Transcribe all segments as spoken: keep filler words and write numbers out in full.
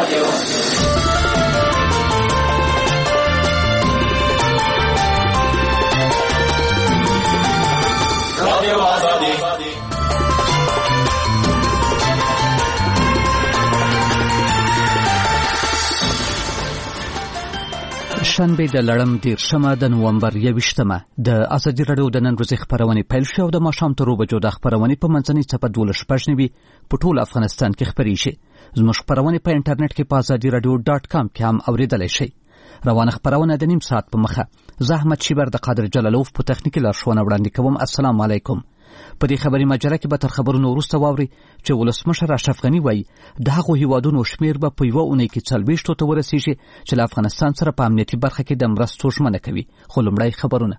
شنبه د لړم دیرشمه د نومبر یویشتمه د ازادي راډیو د نن ورځې خپرونې پیل شوه او د ماښام تر اوو بجو د خپرونې په منځنۍ څپه دولس شپږ نوي په ټول افغانستان کې خپرې شي. زموږ خپرونې په انټرنیټ کې په ازادي راډیو ډاټ کام کې هم اورېدلی شئ. روانه خپرونه د نیم ساعت په مخه زه احمد شیبر د قادر جلالوف په تخنیکي لارښوونه وړاندې کوم. السلام علیکم. په دې خبري مجله کې به تر خبرونو وروسته واوري چې ولسمشر اشرف غني وایي د هغو هیوادونو شمیر به په یوه اونۍ کې څلوېښتو ته ورسیږي چې له افغانستان سره په امنیتي برخه کې د مرستو ژمنه کوي. خو لومړی خبرونه.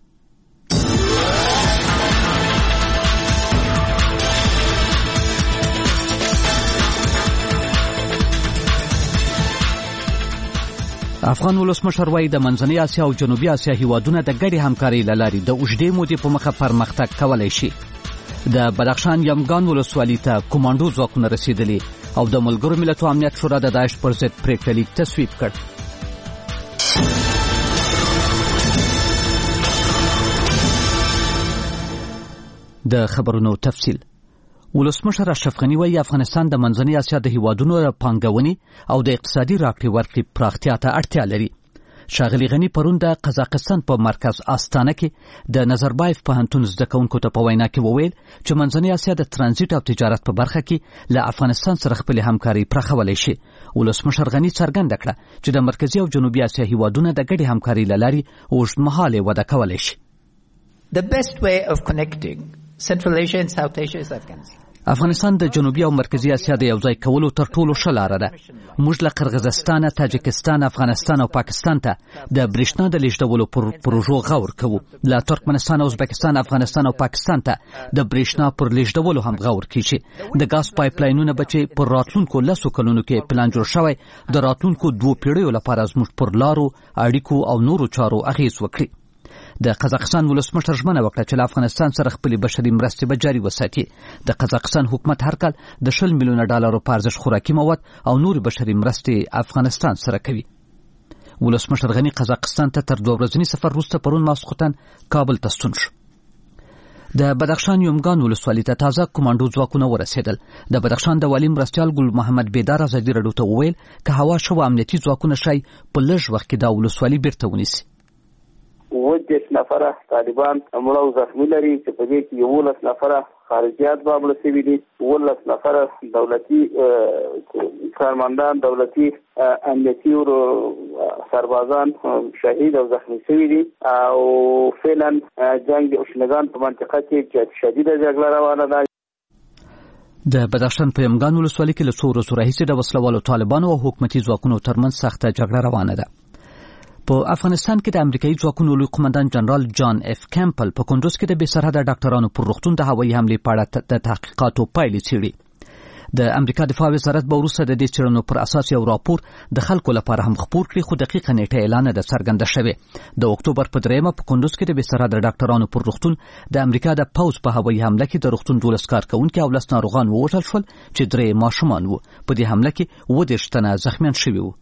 افغان ولسمشر وایي د منځنۍ اسیا او جنوبي اسیا هیوادونه د ګډې همکارۍ له لارې د اوږدې مودې په مخه پرمختګ کولی شي. د بدخشان یمګان ولسوالۍ ته کمانډو ځواکونه رسیدلي او د ملګرو ملتونو امنیت شورا د داعش پر ضد پرېکړه لیک تصویب کړ. د خبرونو تفصیل. ولسمشر اشرف غني وایي افغانستان د منځنۍ اسیا د هیوادونو د پانګونې او د اقتصادي راکړې ورکړې پراختیا ته اړتیا لري. ښاغلي غني پرون د قزاقستان په مرکز آستانه کې د نظربایف پوهنتون زده کوونکو ته په وینا کې وویل چې منځنۍ اسیا د ترانزیت او تجارت په برخه کې له افغانستان سره خپلې همکاري پراخولی شي. ولسمشر غني څرګنده کړه چې د مرکزي او جنوبي اسیا هیوادونه د ګډې همکارۍ له لارې اوږدمهالې وده کولی شي. The best way of connecting Central Asia and South Asia is Afghanistan. افغانستان د جنوبي او مرکزي اسیا د یوځای کولو تر ټولو ښه لاره ده. موږ له قرغیزستان، تاجکستان، افغانستان او پاکستان ته د برېښنا د لیږدولو پر پروژو غور کوو. له ترکمنستان، ازبکستان، افغانستان او پاکستان ته د برېښنا پر لیږدولو هم غور کیږي. د ګاز پایپ لاینونه به چې پر راتلونکو لسو کلونو کې پلان جوړ شوی د راتلونکو دوو پیړیو لپاره زموږ پر لارو، اړیکو او نورو چارو اغیز وکړي. د قزاقستان ولسمشر ژمنه وکړه چې له افغانستان سره خپلې بشري مرستې به جاري وساتي. د قزاقستان حکومت هر کال د شل میلیونه ډالرو په ارزښت خوراکي مواد او نورې بشري مرستې افغانستان سره کوي. ولسمشر غني قزاقستان ته تر دوه ورځني سفر وروسته پرون ماسخوتن کابل ته ستون شو. د بدخشان یمګان ولسوالۍ ته تازه کمانډو ځواکونه ورسېدل. د بدخشان د والي مرستیال ګل محمد بیدار ازادي راډیو ته وویل که هوا ښه وه امنیتي ځواکونه ښایي په لږ وخت کې دا ولسوالۍ بیرته ونیسي. اووه دېرش نفره طالبان مړه او زخمي لري چې په دې کې یولس نفره خارجیات به مړه شوي دي، اوولس نفره دولتي کارمندان، دولتي امنیتي سربازان شهید او زخمي شوي دي او فعلا جنگ اوشنګان په منطقه کې شدیده جګړه روانه ده. د بدخشان په یمګان ولسوالۍ کې له څو ورځو راهیسې د وسلوالو طالبانو او حکومتي ځواکونو ترمنځ سخته جګړه روانه ده. په افغانستان کې د امریکایي ځواکونو لوی قومندان جنرال جان اف کیمپل په کندوز کې د بې سرحده ډاکټرانو پر روغتون د هوایي حملې په اړه د تحقیقاتو پایلې څېړي. د امریکا دفاع وزارت به وروسته د دې څېړنو پر اساس یو راپور د خلکو لپاره هم خپور کړي، خو دقیقه نیټه اعلان نه ده څرګنده شوې. د اکتوبر په دریمه په کندوز کې د بې سرحده ډاکټرانو پر روغتون د امریکا د پوځ په هوایي حمله کې د روغتون دولس کارکوونکي او لس ناروغان ووژل شول چې درې ماشومان وو. په دې حمله کې اووه دېرش تنه زخمیان شوي وو.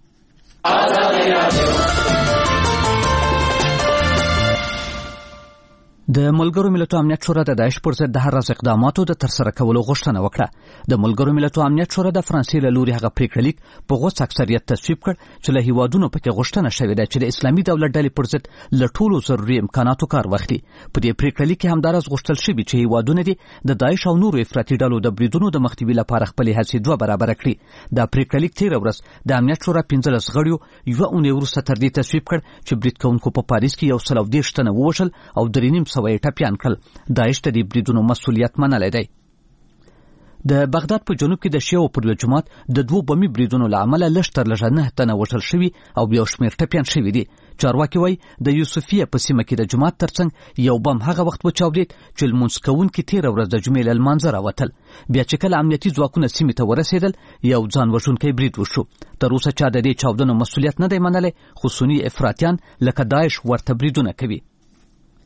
د ملګرو ملتونو امنیت شورا د داعش پر ضد د هر راز اقداماتو د ترسره کولو غوښتنه وکړه. د ملګرو ملتونو امنیت شورا د فرانسې له لوري هغه پریکړه لیک په غوڅ اکثریت تصویب کړ چې له هیوادونو پکې غوښتنه شوې ده چې د اسلامي دولت ډلې پر ضد له ټولو ضروري امکاناتو کار واخلي. په دې پریکړه لیک کې همداراز غوښتل شوي چې هیوادونه دي د داعش او نورو افراطي ډلو د بریدونو د مخنیوي لپاره خپلې هڅې دوه برابره کړي. دا پریکړه لیک تېره ورځ د امنیت شورا پنځلس غړیو یوه اونۍ وروسته تر دې تصویب کړ چې برید کوونکو په پاریس کې یو سل او دېرش تنه ووژل او درې نیم سوه یې ټپیان کړل. داعش ته د بریدونو مسؤلیت منلی دی. د بغداد په جنوب کې د شیعو پر یو جومات د دوو بمي بریدونو له امله لږ تر لږه نه تنه وژل شوي او یو شمېر ټپیان شوي دي. چارواکي وایي د یوسفیه په سیمه کې د جومات ترڅنګ یو بم هغه وخت وچاودېد چې لمونځ کوونکي تېره ورځ د جمعې له لمانځه راوتل. بیا چې کله امنیتي ځواکونه سیمې ته ورسېدل یو ځان وژونکی برید وشو. تر اوسه چا د دې چاودنو مسؤلیت نه دی منلی، خو سني افراطیان لکه داعش ورته بریدونه کوي.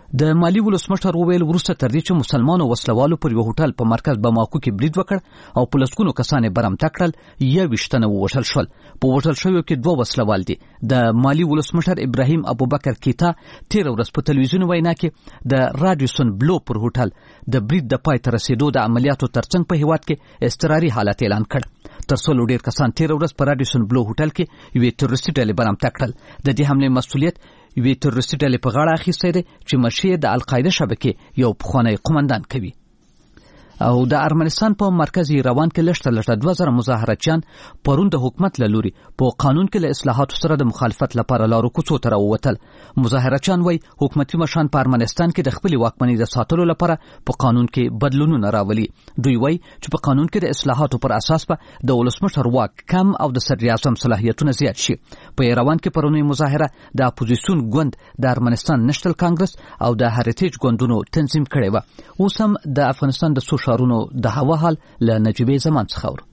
د مالی ولسمشر وویل وروسته تر دې چې مسلمانو وسلوالو پر یو هوټل په مرکز بماکو کې برید وکړ او په لسګونو کسان یې برمته کړل یوویشت تنه ووژل شول. په وژل شویو کې دوه وسلوال دي. د مالی ولسمشر ابراهیم ابوبکر کیتا تیر ورځ په تلویزیون وینا کې د رادیسون بلو پر هوټل د برید د پای ته رسیدو د عملیاتو ترڅنګ په هیواد کې اضطراري حالت اعلان کړ. تر څو ډیر کسان تیر ورځ په رادیسون بلو هوټل کې یوې تروریستي ډلې برمته کړل. د دې حملې مسؤلیت یوې تروریستي ډلې په غاړه اخیستی دی چې مشر د القاعده شبکې یو پخوانی قومندان کوي. او د ارمنستان په مرکزي روان کې لشته لشته دوه زره مظاهرچیان پرون د حکومت له لوري په قانون کې له اصلاحاتو سره د مخالفت لپاره لارو کوڅو ته راووتل. مظاهرچیان وایي حکومتي مشران په ارمنستان کې د خپلې واکمنۍ د ساتلو لپاره په قانون کې بدلونونه راولي. دوی وایي چې په قانون کې د اصلاحاتو پر اساس به د ولسمشر واک کم او د صدر اعظم صلاحیتونه زیات شي. په ایروان کې پرونی مظاهره د اپوزیسیون ګوند د ارمنستان نشنل کانګرس او د هریټیج ګوندونو تنظیم کړي و. اوس هم د افغانستان د شارونو د هوا حال له نجیبې زمان څخه ور.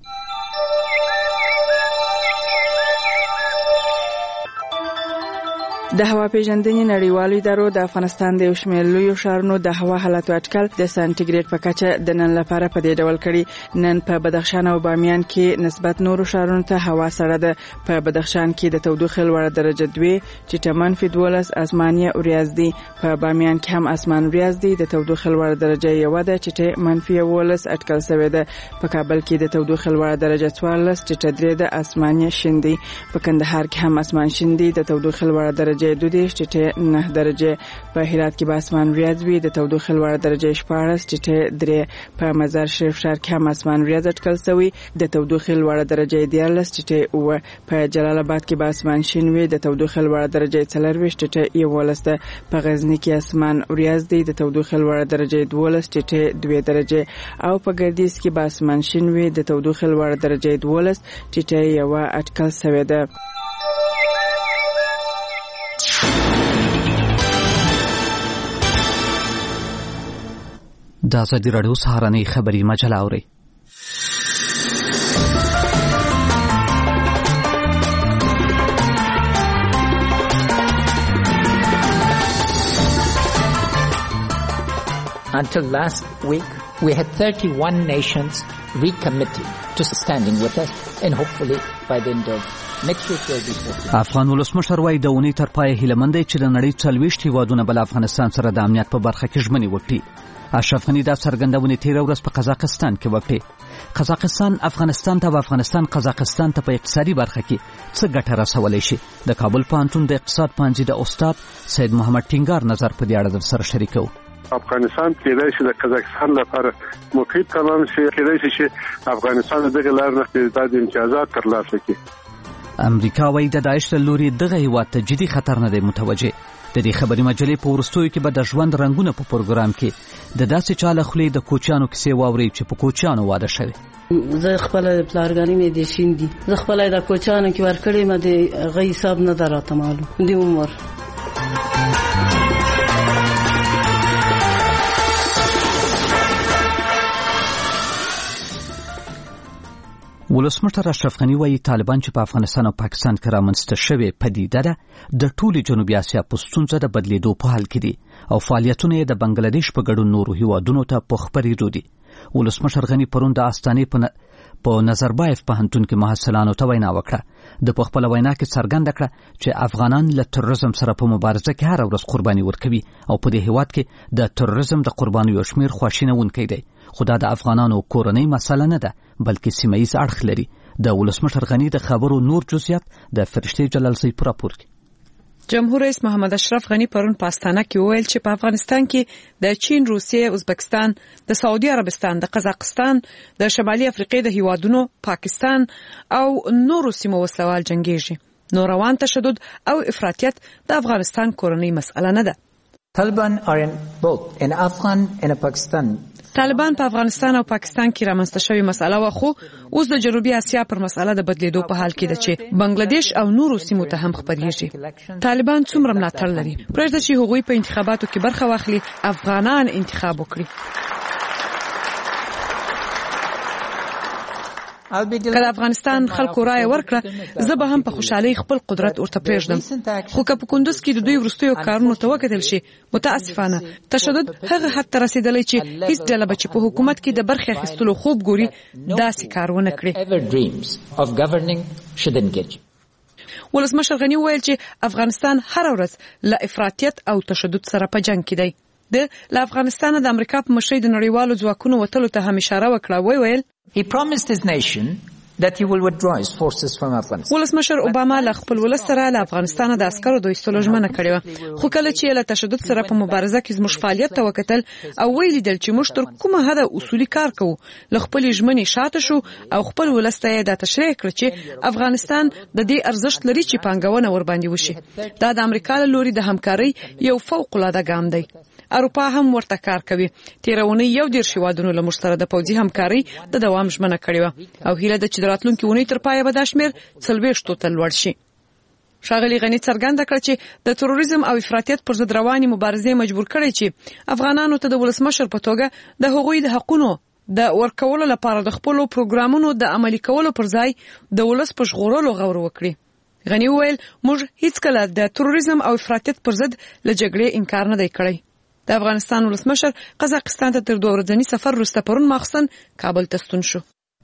د هوا پیژندنې نړیوالو ادارو د افغانستان د یو شمېر لویو ښارونو د هوا حالت اټکل د سانتیګریډ په کچه د نن لپاره په دې ډول کړي. نن په بدخشان او بامیان کې نسبت نورو ښارونو ته هوا سړه ده. په بدخشان کې د تودوخې لوړه درجه دوه چې منفي دولس اسماني وریاض دي. په بامیان کې هم اسمان وریاض دي. د تودوخې لوړه درجه یو ده چې منفي ولس اټکل شوی ده. په کابل کې د تودوخې لوړه درجه څوارلس چې درې ده اسماني شین دي. په کندهار کې هم اسمان شین دي. د تودوخې لوړه درجه دو دیش چې نه درجه. په هرات کې به اسمان وریاض وي. د تودوخې لوړه درجه شپاړس چې درې. په مزار شریف ښار کې هم اسمان وریاض اټکل شوی. د تودوخې لوړه درجه دیارلس چې او په جلال آباد کې به اسمان شین وي. د تودوخې لوړه درجه څلرویشت چې یولس ده. په غزنی کې اسمان وریاض دی. د تودوخې لوړه درجه دولس چې دوه درجه. او په ګردیز کې به اسمان شین وي. د تودوخې لوړه درجه دولس چې یو اټکل شوی ده. د ازادي راډیو سهارنۍ خبري مجله اوري. Until last week, we had thirty-one nations recommitted to standing with us, and hopefully by the end of next week there will be forty. افغان ولسمشر وایي د اونۍ تر پایه هیله مند دی چې د نړۍ څلوېښت هیوادونه بل افغانستان سره د امنیت په برخه کې ژمنې وکړي. اشرف غني دا څرګندونې تېره ورځ په قزاقستان کې وکړې. قزاقستان افغانستان ته او افغانستان قزاقستان ته په اقتصادي برخه کې څه ګټه رسولی شي؟ د کابل پوهنتون د اقتصاد پوهنځي د استاد سید محمد ټینګار نظر په دې اړه درسره شریکوو. افغانستان کېدای شي د قزاقستان لپاره موقعیت تمام شي، کېدای شي چې افغانستان دغه لار نه د امتیازات ترلاسه کړي. امریکا وايي د داعش له لوري دغه هیواد ته جدي خطر نه دی متوجه. د دې خبري مجلې په ورستیو کې به د ژوند رنگونه په پروګرام کې د داسې چاله خولې د کوچیانو کیسې واوري چې په کوچیانو واده شوی. زه خپل پلارګانی مې د شیندي، زه خپل د کوچیانو کې ورکړې مې د غي حساب نه دراته معلوم دی عمر. ولسمشر اشرف غني وايي طالبان چې په افغانستان او پاکستان کې رامنځته شوې پدیده ده د ټولي جنوبي اسیا په ستونزه د بدلیدو په حال کې دي او فعالیتونه یې د بنگلاديش په ګډون نورو هیوادونو ته په خبرېدو دي. ولسمشر غني پرون د آستانې په په نظربایف پوهنتون کې محصلانو ته وینا وکړه. د په خپل وینا کې څرګنده کړه چې افغانان له تروریزم سره په مبارزه کې هر ورځ قرباني ورکوي او په دې هیواد کې د تروریزم د قربانیو شمیر خواشینونکی دی. خو دا د افغانانو کورنۍ مسله نه ده بلکې سیمه ییز اړخ لري. د ولسمشر غني د خبرو نور جزئیات د فرشتي جلالزی پر راپور کې. جمهور رئیس محمد اشرف غني پرون په استانه کې وویل چې په افغانستان کې د چین، روسیې، ازبکستان، د سعودي عربستان، د قزاقستان، د شمالي افریقې د هیوادونو، پاکستان او نورو سیمو وسلوال جنگیږي. نو روان تشدد او افراطیت د افغانستان کورنۍ مسأله نه ده. Taliban are in both in Afghan and Pakistan. طالبان په افغانستان او پاکستان کې رامنځته شوی مسأله و، خو اوس د جنوبي اسیا پر مسأله د بدلیدو په حال کې ده چې بنگلاديش او نورو سیمو ته هم خبرېږي. طالبان څومره ملاتړ لري؟ پرېږده چې هغوی په انتخاباتو کې برخه واخلي، افغانان انتخاب وکړي. کله افغانستان خلکو رای ورکړه زه به هم په خوشحالۍ خپل قدرت ورته پرېږدم. خو که په کندوز کې د دوی وروستیو کارونو ته وکتل شي متاسفانه تشدد هغه حد ته رسېدلی چې هیڅ ډله به چې په حکومت کې د برخې اخیستلو خوب ګوري داسې کار ونه کړي. ولسمشر غني وویل چې افغانستان هر ورځ له افراطیت او تشدد سره په جنگ کې دی. د له افغانستان د امریکا په مشرۍ د نړیوالو ځواکونو وتلو ته هم اشاره وکړه. وی ویل He promised his nation that he will withdraw his forces from Afghanistan. ولسمشر اوباما له خپل ولس سره له افغانستان د عسکرو د ایستلو ژمنه کړې وه. خو کله چې له تشدد سره په مبارزه کې زموږ فعالیت ته وکتل او ویل دل چې موږ تر کومه حده اصولي کار کوو له خپل ژمنې شاته شو او خپل ولس ته دا تشریح کړ چې افغانستان د دې ارزښت لري چې پانګونه ور باندې وشي. دا د امریکا له لوري د همکارۍ یو فوق العاده ګام دی. اروپا هم ورته کار کوي. تیرونی یو ډیر شوادونو له مشترک د پوځي همکاري د دوام ژمنه کړې و او هیله ده چې د راتلونکي اونۍ تر پایه به دا شمېر څلوېښتو ته لوړ شي. ښاغلي غني څرګنده کړه چې د تروریزم او افراطیت پر ضد روانې مبارزې مجبور کړي چې افغانانو ته د ولسمشر په توګه د هغوی د حقونو د ورکولو لپاره د خپل پروګرامونو د عملي کولو پر ځای د ولس په ژغورلو غور وکړي. غني وویل موږ هیڅ کله د تروریزم او افراطیت پر ضد له جګړې انکار نه دی کړی. د افغانستان ولسمشر قزاقستان ته تر دوه ورځني سفر وروسته پرون ماخستن کابل ته ستون شو.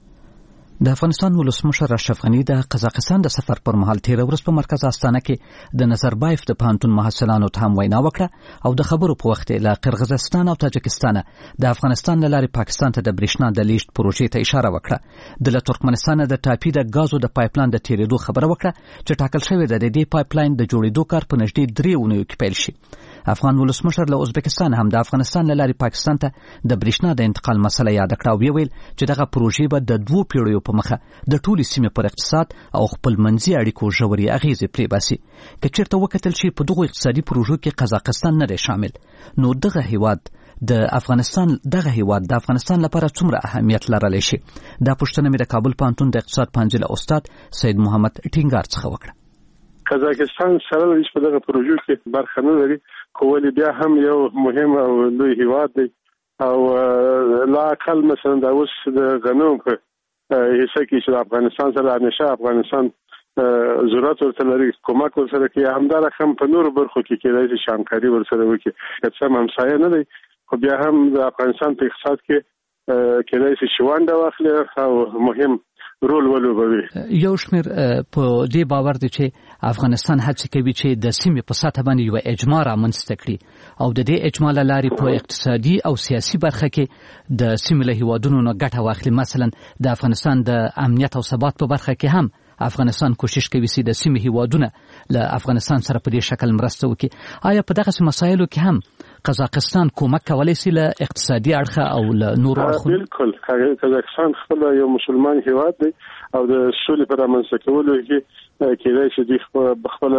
د افغانستان ولسمشر اشرف غني د قزاقستان د سفر پر مهال تیر ورځ په مرکز استانه کې د نظربایف د پوهنتون محصلانو ته هم وینا وکړه او د خبرو په وخت له قرغیزستان او تاجکستان د افغانستان له لارې پاکستان ته د برېښنا د لیږد پروژې ته اشاره وکړه. د ترکمنستان د ټاپي د غازو د پایپلاین د تیرېدو خبره وکړه چې ټاکل شوې ده د دې پایپلاین د جوړېدو کار په نږدې درې اونیو کې پیل شي. افغان ولسمشر له ازبکستان هم د افغانستان له لارې پاکستان ته د برېښنا د انتقال مسله یاد کړه او ویل چې دغه پروژې به د دوو پیړیو په مخه د ټولې سیمې پر اقتصاد او خپلمنځي اړیکو ژورې اغیزې پرې باسي. که چېرته وکتل شي په دغو اقتصادي پروژو کې قزاقستان نه دی شامل نو دغه هیواد د افغانستان دغه هیواد د افغانستان لپاره څومره اهمیت لرلی شي. دا پوښتنه مې د کابل پوهنتون د اقتصاد پوهنځي له استاد سید محمد ټینګار څخه وکړه. قزاقستان سره هیڅ په دغه پروژو کې برخه نه لري خو ولې بیا هم یو مهم او لوی هیواد دی او لا اقل مثلا د اوس د غنم په حصہ کې چې افغانستان سره همیشه افغانستان ضرورت ورته لري کومک ورسره کوي همدا رقم په نورو برخو کې کېدای شي همکاري ورسره وکړي. هیڅ هم همسایه نه دی خو بیا هم د افغانستان په اقتصاد کې کېدای شي شوانده واخلي او مهم رول ولوبوي. یو شمېر په دې باور دی چې افغانستان هڅه کوي چې د سیمې په سطح باندې یو اجماع رامنځته کړي او د دې اجماع له لارې په اقتصادي او سیاسي برخه کې د سیمې له هیوادونو نه ګټه واخلي. مثلا د افغانستان د امنیت او ثبات په برخه کې هم افغانستان کوشش کوي چې د سیمې هیوادونه له افغانستان سره په دې شکل مرسته وکړي. آیا په دغه مسایلو کې هم قزاقستان کومک کولی شي له اقتصادي اړخه او له نورو اړخونو؟ بالکل قزاقستان خپل یو مسلمان هیواد دی او د سولې په رامنځته کولو کې کېدای شي د خپل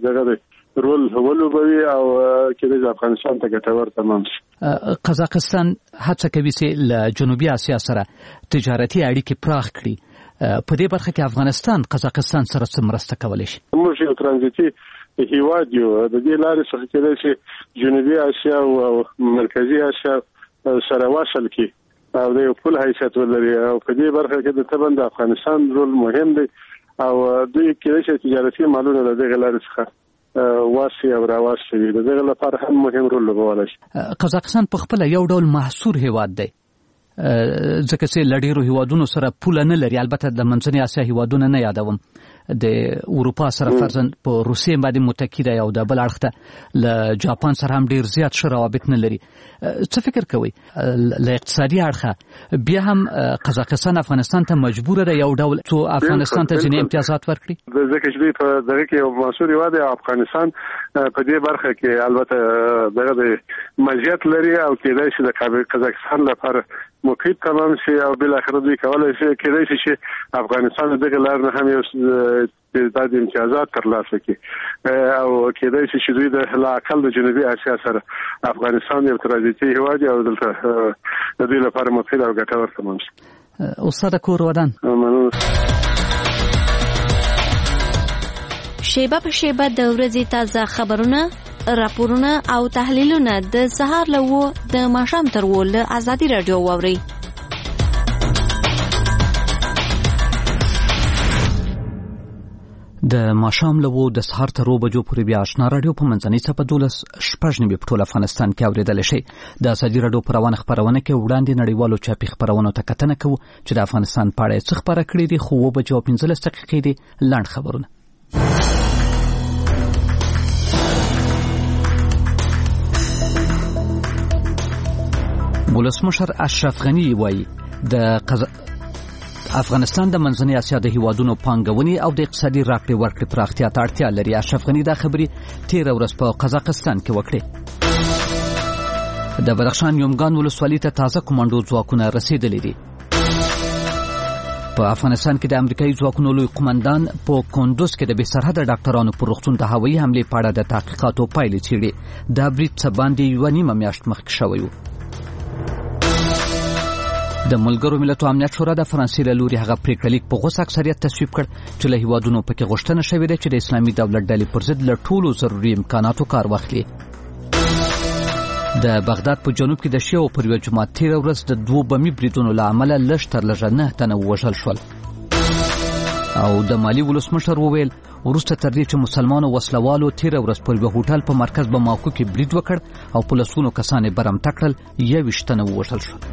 دغه رول ولوبوي او کېدای شي افغانستان ته ګټور تمام شي. قزاقستان هڅه کوي چې له جنوبي اسیا سره تجارتي اړیکې پراخ کړي. په دې برخه کې افغانستان قزاقستان سره څه مرسته کولی شي؟ موږ یو ترانزیتي هیواد یو د دې لارې څخه کېدای شي جنوبي اسیا او مرکزي اسیا سره وصل کړي او د یو پل حیثیت ولري او په دې برخه کې د طبعا د افغانستان رول مهم دی او دوی کېدای شي تجارتي مالونه له دغه لارې څخه واسي او راواسي د دغه لپاره هم مهم رول لوبولی شي. قزاقستان په خپل یو ډول محصور هیواد دی ځکه چې له ډېرو هیوادونو سره پوله نه لري. البته د منځنۍ اسیا هیوادونه نه یادوم د اروپا سره فرضاً په روسیې باندې متکی دی او د بل اړخ ته له جاپان سره هم ډېر زیات ښه روابط نه لري. څه فکر کوئ له اقتصادي اړخه بیا هم قزاقستان افغانستان ته مجبوره ده یو ډول څو افغانستان ته ځینې امتیازات ورکړي؟ ځکه چې دوی په دغه کې یو محصور هیواد دی. افغانستان په دې برخه کې البته دغه د مزیت لري او کېدای شي د قزاقستان لپاره موقعیت تمام شي او بل اخر دوی کولای شي کېدای شي چې افغانستان دغه لار نه هم یو د امتیازات ترلاسه کړي او کېدای شي چې دوی د لا اقل د جنوبي اسیا سره افغانستان یو ترانزیتي هیواد او دلته د دوی لپاره مفید او ګټور تمام شي. استاد کور ودان شیبه په شیبه د ورځې تازه خبرونه راپورونه او تحلیلونه د سهار له و د ماښام تر و له ازادي راډیو واورئ. د ماښام له و د سهار تر اوه بجو پورې بیا آشنا راډیو په منځنۍ څپه دولس شپږ نیمې په ټول افغانستان کې اورېدلی شئ. د ازادي راډیو په روانه خپرونه کې وړاندې نړیوالو چاپي خپرونو ته کتنه کوو چې د افغانستان په اړه یې څه خپاره کړي دي، خو اوه بجې او پنځلس دقیقې دي لنډ خبرونه. ولسمشر اشرف غني وایي د قز... افغانستان د منځنۍ اسیا د هیوادونو پانګونې او د اقتصادي راکړې ورکړې پراختیا ته اړتیا لري. اشرف غني دا خبرې تېره ورځ په قزاقستان کې وکړې. د بدخشان یومګان ولسوالۍ ته تازه کمانډو ځواکونه رسېدلي دي. په افغانستان کې د امریکایي ځواکونو لوی قومندان په کندوز کې د بې سرحده ډاکټرانو پر روغتون د هوایي حملې په اړه د تحقیقاتو پایلې څېړي. دا برید څه باندې یوه نیمه میاشت مخکې شوی و. د ملګرو ملتونو امنیت شورا د فرانسې له لوري هغه پریکړه لیک په غوڅ اکثریت تصویب کړ چې له هیوادونو پکې غوښتنه شوې ده چې د اسلامي دولت ډلې پر ضد له ټولو ضروري امکاناتو کار واخلي. د بغداد په جنوب کې د شیعو پر یوه جومات تېره ورځ د دوو بمي بریدونو له امله لږ تر لږه نه تنه ووژل شول. او د مالي ولسمشر وویل وروسته تر دې چې مسلمانو وسلوالو تېره ورځ پر یوه هوټل په مرکز بماکو کې برید وکړ او په لسونو کسان یې برمته کړل، یوویشت تنه ووژل شول.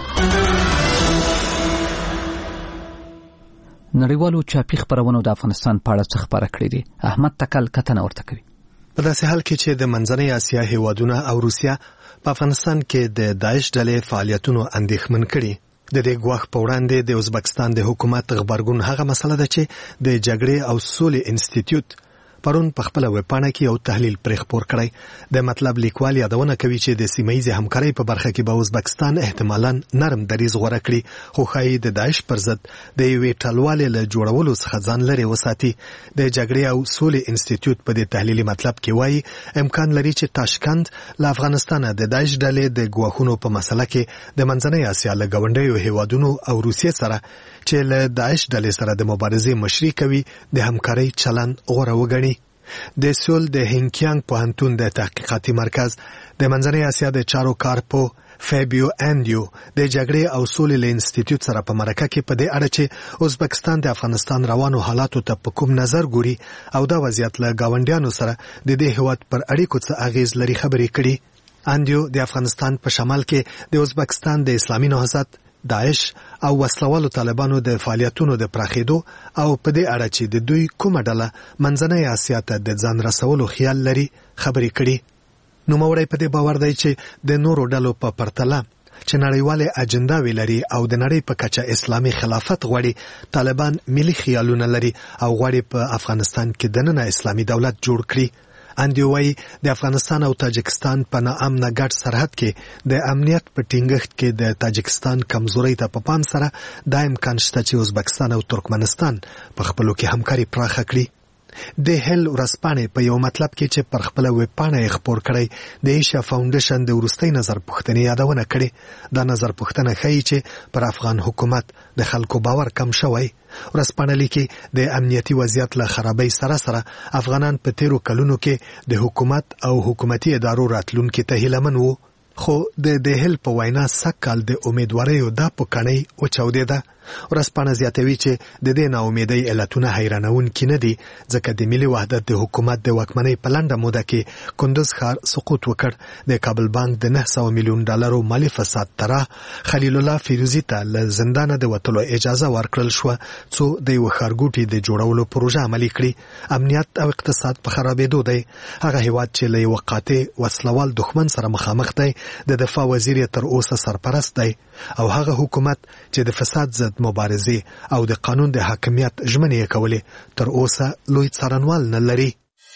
نړیوالو چاپي خپرونو د افغانستان په اړه څه خپاره کړي دي؟ احمد تکل کتنه ورته کوي. په داسې حال کې چې د منځنۍ اسیا هیوادونه او روسیا په افغانستان کې د داعش ډلې فعالیتونو اندېښمن کړي. د دې ګواښ په وړاندې د ازبکستان د حکومت غبرګون هغه مسله ده چې د جګړې او سولې انسټیټیوټ پرون په خپل ویبپاڼه کې یو تحلیل پرې خپور کړی. د مطلب لیکوال یادونه کوي چې د سیمه‌ایزې همکارۍ په برخه کې به ازبکستان احتمالاً نرم دریځ غوره کړي، خو ښایي د داعش پر ضد د یوې ټلوالې له جوړولو څخه ځان لرې وساتي. د جګړې او سولې انسټیټیوټ په دې تحلیلي مطلب کې وایي امکان لري چې تاشکند له افغانستانه د داعش ډلې د ګواښونو په مسله کې د منځنۍ اسیا له ګاونډیو هیوادونو او روسیې سره چې له داعش ډلې سره د مبارزې مشري کوي د همکارۍ چلن غوره وګڼي. د سول د هینکیانګ پوهنتون د تحقیقاتي مرکز د منځنۍ اسیا د چارو کارپو فابیو اندیو د جګړې او سولې له انسټیټیوټ سره په مرکه کې په دې اړه چې ازبکستان د افغانستان روانو حالاتو ته په کوم نظر ګوري او دا وضعیت له ګاونډیانو سره د دې هیواد پر اړیکو څه اغیز لري خبرې کړي. اندیو د افغانستان په شمال کې د ازبکستان د اسلامي نهضت، داعش او وسلوالو طالبانو د فعالیتونو د پراخېدو او په دې اړه چې د دوی کومه ډله منځنۍ اسیا ته د ځان رسولو خیال لري خبرې کړي. نوموړی په دې باور دی چې د نورو ډلو په پرتله چې نړیواله اجنډاوې لري او د نړۍ په کچه اسلامي خلافت غواړي، طالبان ملي خیالونه لري او غواړي په افغانستان کې دننه اسلامي دولت جوړ کړي. اندیو وايي د افغانستان او تاجکستان په ناامنه ګډ سرحد کې د امنیت په ټینګښت کې د تاجکستان کمزوري ته په پام سره دا امکان شته چې ازبکستان او ترکمنستان په خپلو کې همکاري پراخه کړي. د هل ورځپاڼې په یو مطلب کې چې پر خپل ویبپاڼه یې خپور کړی د ایشیا فاونډیشن د وروستۍ نظر پوښتنې یادونه کړې. دا نظر پوښتنه ښیي چې پر افغان حکومت د خلکو باور کم شوی. ورځپاڼه لیکي د امنیتي وضعیت له خرابۍ سره سره افغانان په تیرو کلونو کې د حکومت او حکومتي ادارو راتلونکي ته هیلهمن وو، خو د دهل په وینا سکهال د امیدواریو دا پکړنۍ او چاودېده. ورځپاڼه زیاتوي چې د دې ناامیدۍ علتونه حیرانونکي نه دي، ځکه د ملي وحدت د حکومت د واکمنۍ په لنډه موده کې کندوز ښار سقوط وکړ. د کابل بانک د نه سوه میلیون ډالرو مالي فساد طرح خلیل الله فیروزي ته له زندانه د وتلو اجازه ورکړل شوه څو د یو ښارګوټي د جوړولو پروژه عملي کړي. امنیت او اقتصاد په خرابېدو دی. هغه هیواد چې له یو قاطع وسلوال دښمن سره مخامخ دی د دفاع وزیر تر اوسه سرپرست دی، او هغه حکومت چې د فساد ضد مبارزه او د قانون د حاکمیت ژمنې کولې تر اوسه لوی څارنوال نه لري.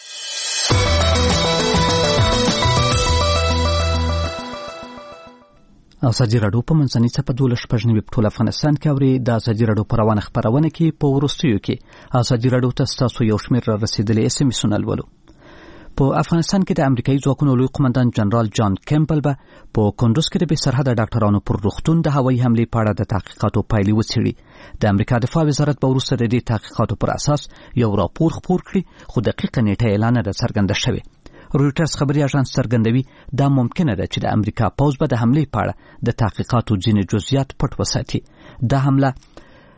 ازادي راډیو په منځنۍ څپه دولس شپږ نیمې په ټول افغانستان کې اوري. د ازادي راډیو په روانه خپرونه کې په وروستیو کې ازادي راډیو ته ستاسو یو شمېر را رسېدلي اس ام اسونه لولو. په افغانستان کې د امریکایي ځواکونو لوی قومندان جنرال جان کیمبل به په کندوز کې د بې سرحده ډاکټرانو پر روغتون د هوایي حملې په اړه د تحقیقاتو پایلې وڅېړي. د امریکا دفاع وزارت به وروسته د دې تحقیقاتو پر اساس یو راپور خپور کړي، خو دقیقه نیټه اعلان نه ده څرګنده شوې. رویټرز خبري اژانس څرګندوي دا ممکنه ده چې د امریکا پوځ به د حملې په اړه د تحقیقاتو ځینې جزئیات پټ وساتي. دا حمله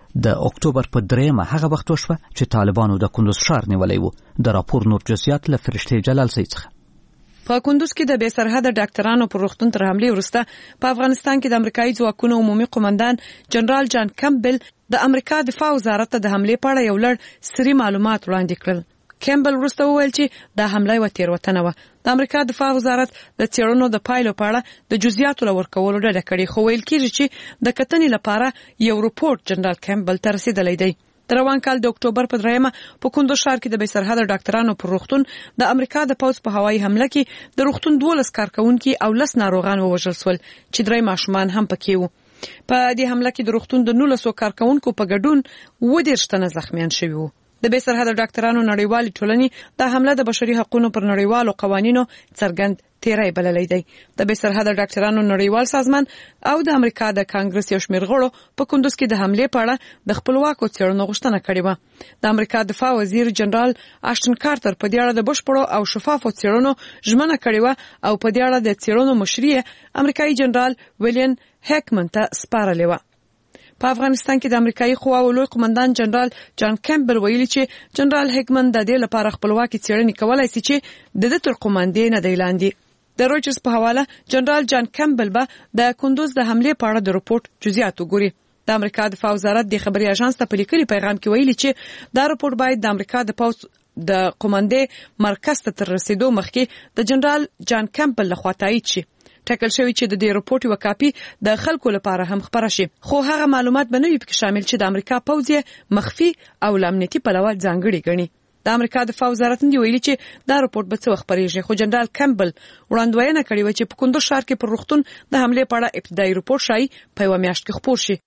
د اکتوبر په دریمه هغه وخت وشوه چې طالبانو د کندوز ښار نیولی و. د راپور نور جزئیات له فرشتي جلال سي څخه. په کندوز کې د بې سرحده ډاکټرانو پر روغتون تر حملې وروسته په افغانستان کې د امریکایي ځواکونو عمومي قومندان جنرال جان کمبل د امریکا دفاع وزارت ته د حملې په اړه یو لړ سری معلومات وړاندې کړل. کمبل وروسته وویل چې دا حمله یوه تېروتنه وه. د امریکا دفاع وزارت د څېړنو د پایلو په اړه د جزئیاتو له ورکولو ډډه کړې، خو ویل کېږي چې د کتنې لپاره یو رپورټ جنرال کمبل ته رسېدلی دی. د روان کال د اکتوبر په دریمه په کندوز ښار کې د بې سرحده ډاکټرانو پر روغتون د امریکا د پوځ په هوایي حمله کې د روغتون دولس کارکونکي او لس ناروغان ووژل شول چې درې ماشومان هم پکې وو. په دې حمله کې د روغتون د نولسو کارکونکو په ګډون اووه دېرش تنه زخمیان شوي وو. د بې سرحده ډاکټرانو نړیوالې ټولنې دا حمله د بشري حقوقو پر نړیوالو قوانینو څرګند تیری بللی دی. د بې سرحده ډاکټرانو نړیوال سازمان او د امریکا د کانګرس یو شمېر غړو په کندوز کې د حملې په اړه د خپلواکو څېړنو غوښتنه کړې وه. د امریکا دفاع وزیر جنرال آشټن کارتر په دې اړه د بشپړو او شفافو څېړنو ژمنه کړې وه او په دې اړه د څېړنو مشري امریکایي جنرال ویلیام هیکمن ته سپارلې وه. په افغانستان کې د امریکایي قواو لوی قومندان جنرال جان کمبل ویلي چې جنرال هیکمن د دې لپاره خپلواکي څېړنې کولای شي چې د ده تر قوماندې نه دی لاندې. د رویټرز په حواله جنرال جان کمبل به د کندوز د حملې په اړه د رپورټ جزئیات وګوري. د امریکا دفاع وزارت د خبري اژانس ته په لیکلي پیغام کې ویلي چې دا رپورټ باید د امریکا د پوځ د قوماندې مرکز ته تر رسیدو مخکې د جنرال جان کمبل لخوا تایید شي. ټاکل شوی چې د دې رپورټ یو کاپي د خلکو لپاره هم خبره شي، خو هغه معلومات به نه وي پکې شامل چې د امریکا پوځ یې مخفي او امنیتي پلوه ځانګړي ګڼي. د امریکا دفاع وزارت هم ویلي چې دا رپورټ به څه وخت خپرېږي، خو جنرال کمبل وړاندوینه کړې وه چې په کندوز ښار کې پر روغتون د حملې په اړه ابتدایي رپورټ شایي په یوه میاشت کې خپور شي.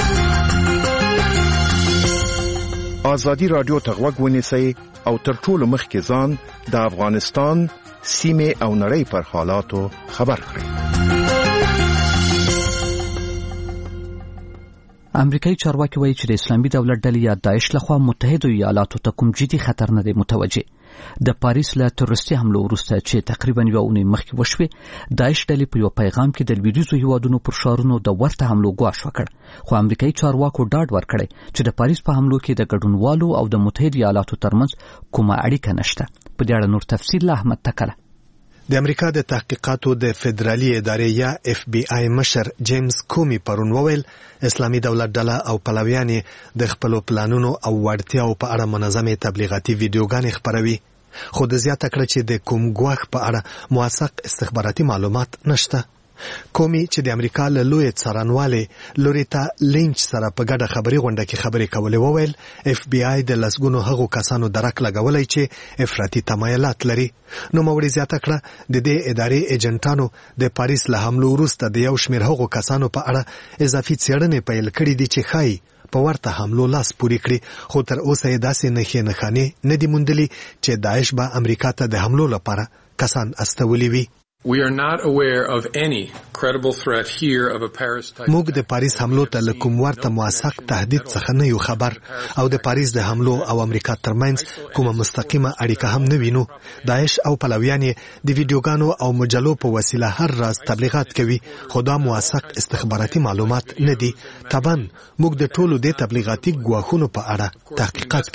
ازادي راډیو ته غوږ ونیسئ او تر ټولو مخکې ځان د افغانستان سیمې او نړۍ پر حالاتو خبر کړئ. امریکایي چارواکي وایي چې د اسلامي دولت ډلې یا داعش لخوا متحده ایالاتو ته کوم جدي خطر نه دی متوجه. د پاریس له تروریستي حملو وروسته چې تقریبا یوه اونۍ مخکې وشوې، داعش ډلې په یو پیغام کې د لویدیځو هیوادونو پر ښارونو د ورته حملو ګواښ وکړ، خو امریکایي چارواکو ډاډ ورکړی چې د پاریس په حملو کې د ګډونوالو او د متحده ایالاتو ترمنځ کومه اړیکه نشته. په دې اړه نور تفصیل له احمد تکله. د امریکا د تحقیقاتو د فدرالي ادارې یا اف بی آی مشر جیمز کومی پرون وویل اسلامي دولت ډله او پلویان د خپلو پلانونو او وړتیاو په اړه منظمې تبلیغاتي ویډیوګانې خپروي، خو د زیاته کړه چې د کوم ګواښ په اړه موثق استخباراتي معلومات نشته. کومی چې د امریکا له لوی څارنوالې لوریتا لینچ سره په ګډه خبري غونډه کې خبرې کولې وویل اف بی آی د لسګونو هغو کسانو درک لګولای چې افراطي تمایلات لري. نو موري زیاته کړه د دې ادارې ایجنټانو د پاریس له حملو وروسته د یو شمېر هغو کسانو په اړه اضافي څېړنې پیل کړې دي چې ښایي په ورته حملو لاس پورې کړي، خو تر اوسه یې داسې نښې نښانې نه دي موندلي چې داعش به امریکا ته د حملو لپاره کسان استولي وي. We are not aware of any credible threat here of a Paris type. موږ د پاریس حملو ته له کوم ورته موثق تهدید څخه نه یو خبر او د پاریس د حملو او امریکا ترمنځ کومه مستقیمه اړیکه هم نه وینو. داعش او پلویان یې د ویډیوګانو او مجلو په وسیله هر راز تبلیغات کوي، خو دا موثق استخباراتي معلومات نه دي. طبعا موږ د ټولو د تبلیغاتي ګواښونو په اړه تحقیقات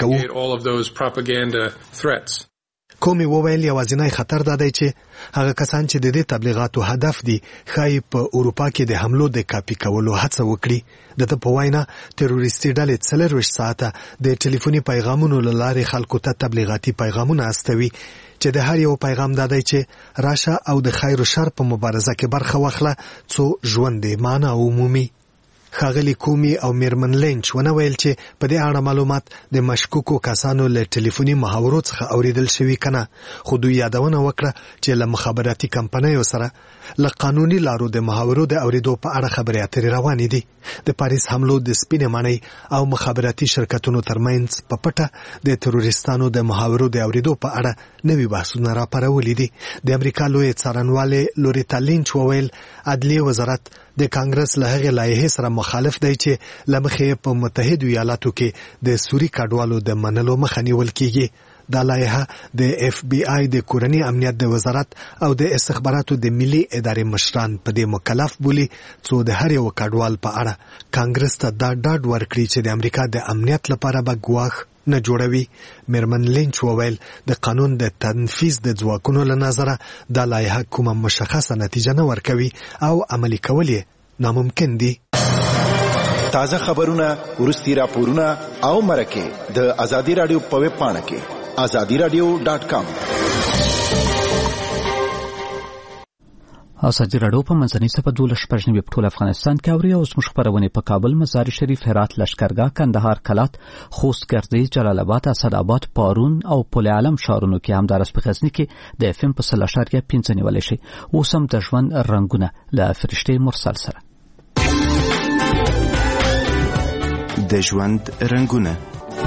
کوو. کومي وویل یوازینی خطر دا دی چې هغه کسان چې د دې تبلیغاتو هدف دي ښایي په اروپا کې د حملو د کاپي کولو هڅه وکړي. د ده په وینا تروریستي ډلې څلرویشت ساعته د ټلیفوني پیغامونو له لارې خلکو ته تبلیغاتي پیغامونه استوي چې د هر یو پیغام دا دی چې راشه او د خیر و شر په مبارزه کې برخه واخله څو ژوند دې معنا عمومي. ښاغلي کومي او میرمن لینچ ونه ویل چې په دې اړه معلومات د مشکوکو کسانو له ټلیفوني محاورو څخه اوریدل شوي کنه، خو دوی یادونه وکړه چې له مخابراتي کمپنیو سره له قانوني لارو د محاورو د اوریدو په اړه خبرې اترې روانې دي. د پاریس حملو د سپینې ماڼۍ او مخابراتي شرکتونو ترمنځ په پټه د تروریستانو د محاورو د اوریدو په اړه نوي بحثونه راپارولي دي. د امریکا لوی څارنوالې لوریتا لینچ وویل عدلیې وزارت د کانګرس له هغې لایحې سره مخالف دی چې له مخې په متحدو ایالاتو کې د سوري کډوالو د منلو مخه نیول کیږي. دا لایحه د اف بی آی د کورنی امنیت د وزارت او د استخباراتو د ملي ادارې مشران په دې مکلف بولي څو د هر یو کډوال په اړه کانګرس ته دا ډاډ ورکړي چې د امریکا د امنیت لپاره به ګواښ نه جوړوي. میرمن لینچ وویل د قانون د تنفیذ د ځواکونو له نظره دا لایحه کومه مشخصه نتیجه نه ورکوي او عملي کول یې ناممکن دي. تازه خبرونه، ورستي راپورونه او مرکه د ازادي رادیو په ویب پاڼه کې azadi radio dot com. ازادي رادیو په منځنۍ صفحه دولس شپږ نوي په ټول افغانستان کې اوري او زموږ خبرونه په کابل، مزار شریف، هرات، لشکرګاه، کندهار، کلات، خوست، ګردیز، جلال آباد، اسداباد، پارون او پل علم ښارونو کې هم درس په غزنی کې د اف ام په سل اشاریه پنځه نیول شي. اوس هم د ژوند رنگونه له فرشته مرسل سره. د ژوند رنگونه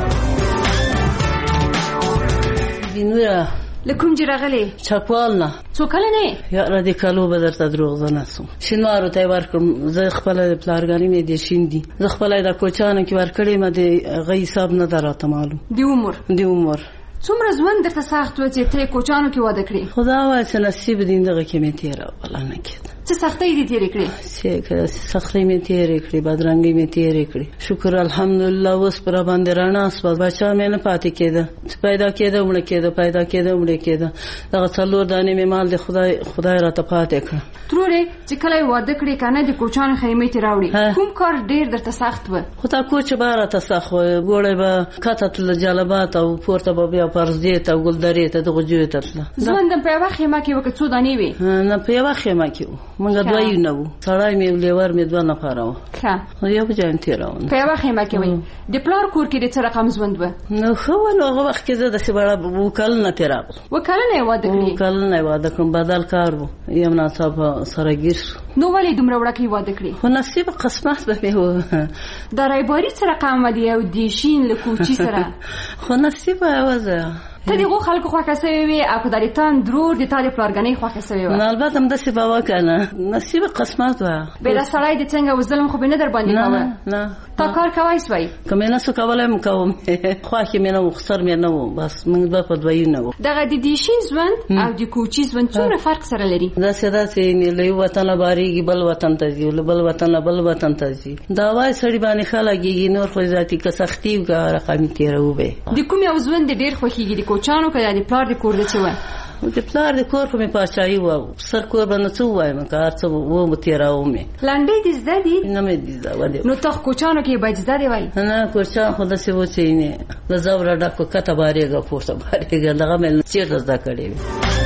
وینویا لکوم چې راغلی چاپوال نه څو کله نه یا را دي کالو به درته دروغ زنه سم شینوارو ته ورکم. زه خپل پلارګانی مې دي شیندي، زه خپل د کوچانو کې ورکړې مې د غي حساب نه دراته معلوم دی عمر دی عمر څومره ژوند درته سخت و چې ته کوچانو کې واده کړې. خدا وایي چې نصیب دې دغه کې مې تیر ولا نه کېد. څه سختۍ دې تیرې کړې؟ چې سختۍ مې تیرې کړې، بدرنګۍ مې تیرې کړې. شکر الحمدلله اوس پر باندې رڼا سوه. بچا مې نه پاتې کېده، پیدا کېده مړه کېده، پیدا کېده مړه کېده. دغه څلور دانې مې مال د خدای خدای راته پاتې کړ. ترورې چې کله واده کړې کنه د کوچانو خیمې ته راوړې، کوم کار ډېر درته سخت و؟ خو تا کوچ به راته سخت و. ګوړې به کته تله جلبات او پورته به بیا پرزدې ته ګلدرې ته دغه جوړې ته تله. ژوند په یوه خیمه کې وکړه څو دانې وې؟ نه په یوه خیمه کې وو. موږ دوه یو نه وو. سړی مې لیور مې دوه نفره وو. ښه یو په ځان تېراوه. په یوه خیمه کې وې. د پلار کور کې د څه رقم ژوند و؟ نو ښه ول هغه وخت کې زه داسې بړه اووه کلونه تېراغلم. اووه کلونه یې واده کړې؟ اووه کلونه یې واده کړم. بدل کار و. یم ناڅاپه سره ګیر شو. نو ولې دومره وړکۍ واده کړې؟ خو نصیب قسمت به مې و. د رایباري څه رقم و دی او د شین له کوچي سره؟ خو نصیب یوازې ته دغه خلکو خوښه سوې وې او که د تان درور د تا د پلارګنۍ خوښه سوې وه؟ نه البته همداسې به وکنه نصیب قسمت وه. بېله سړی د څنګه و ظلم خو به نه در باندې کوه؟ نه تا کار کوی سوی؟ که مې نه سو کولی م کوم. خوښې مې نه و، خسر مې نه و. بس موږ دوه په دویو نه و. دغه د دیشین ژوند او د کوچي ژوند څومره فرق سره لري؟ داسې داسې له یو وطنه بارېږي بل وطن ته ځي، له بل وطنه بل وطن ته ځي. دا وایي سړي باندې ښه لګېږي، نور خو ذاتي که سختي و که رقمي تېروو به. د کوم یو ژوند دې ډېر خوښېږي، د کوچانو که د پلار د کور د څه وه؟ د پلار د کور خو مې پاچاهي وه. سر کور به نه څه ووایم، که هر څه و به تېراوه مې. لنډۍ دې زده دي؟ نه مې دي زده ودې. نو ته کوچانو کې باید زده دې وایي؟ نه کوچان خو داسې و چې له زوره ډک و کته بارېږه پورته بارېږه. دغه مې چېرته زده کړې وي.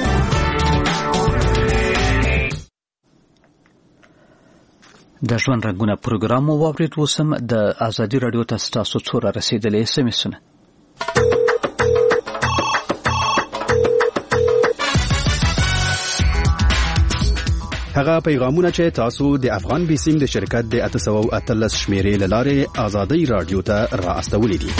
د ژوند رنګونه پروګرام مو واورید. اوس هم د ازادي راډیو ته ستاسو څو را رسېدلي اس ام اسونه. هغه پیغامونه چې تاسو د افغان بیسیم د شرکت د اته سوه او اتلس شمیرې له لارې ازادي راډیو ته را استولې دي.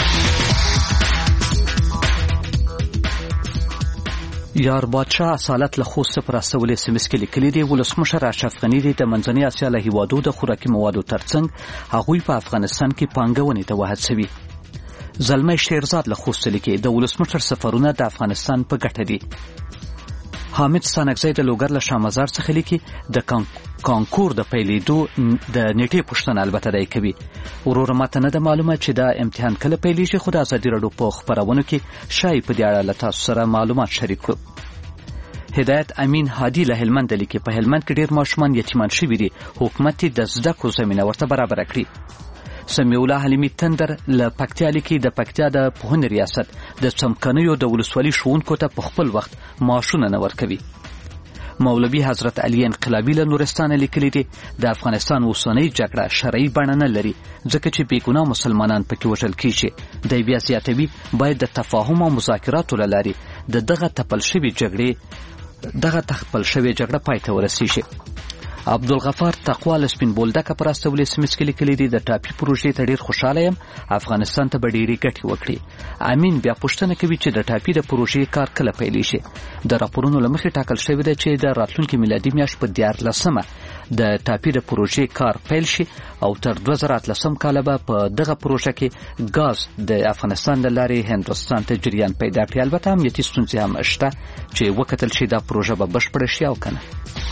یار بادشاه اصالت له خوست پر استولې سیمس کې لیکلي دي ولسمشر اشرف غني د منځنۍ اسیا له هیوادو د خوراکي موادو ترڅنګ هغوی په افغانستان کې پانګونې ته وهڅوي. زلمه شیرزاد له خوست لیکي د ولسمشر سفرونه د افغانستان په ګټه دي. حامد ستانکزی د لوګر له شامزار څخه لیکي د کانکور د پیلېدو د نیټې پوښتنه البته دی کوي. وروره ماته نه ده معلومه چې دا امتحان کله پیلېږي، خو د ازادي راډیو په خپرونو کې شایي په دې اړه له تاسو سره معلومات شریک کړو. هدایت امین هادي له هلمند لیکي په هلمند کې ډېر ماشومان یتیمان شوي دي، حکومت یې د زده کړو زمینه ورته برابره کړي. سمیع الله حلیمي تندر له پکتیا لیکي د پکتیا د پوهنې ریاست د څمکنیو د ولسوالي ښوونکو ته په خپل وخت معاشونه نه ورکوي. مولوي حضرت علي انقلابي له نورستانه لیکلي دي د افغانستان اوسنۍ جګړه شرعي بڼه نه لري ځکه چې بېګناه مسلمانان پکې وژل کیږي. دی بیا زیاتوي باید د تفاهم او مذاکراتو له لارې د دغه تپل شوې جګړې دغه تپل شوې جګړه پای ته ورسیږي. عبدالغفار تقوا لسپین بولدکه پر استولې سیمس کې لیکلي دي د ټاپي پروژې ته ډیر خوشاله یم، افغانستان ته به ډېرې ګټې وکړي. امین بیا پوښتنه کوي چې د ټاپي د پروژې کار کله پیلې شي. د راپورونو له مخې ټاکل شوی دی چې د راتلونکي میلادي میاشت په دیارلسمه د ټاپي د پروژې کار پیل شي او تر دوه زره اتلسم کال به په دغه پروژه کې ګاز د افغانستان له لارې هندوستان ته جریان پیدا کړي. البته امنیتي ستونزې هم شته چې وکتل شي دا پروژه به بشپړه شي او کنه.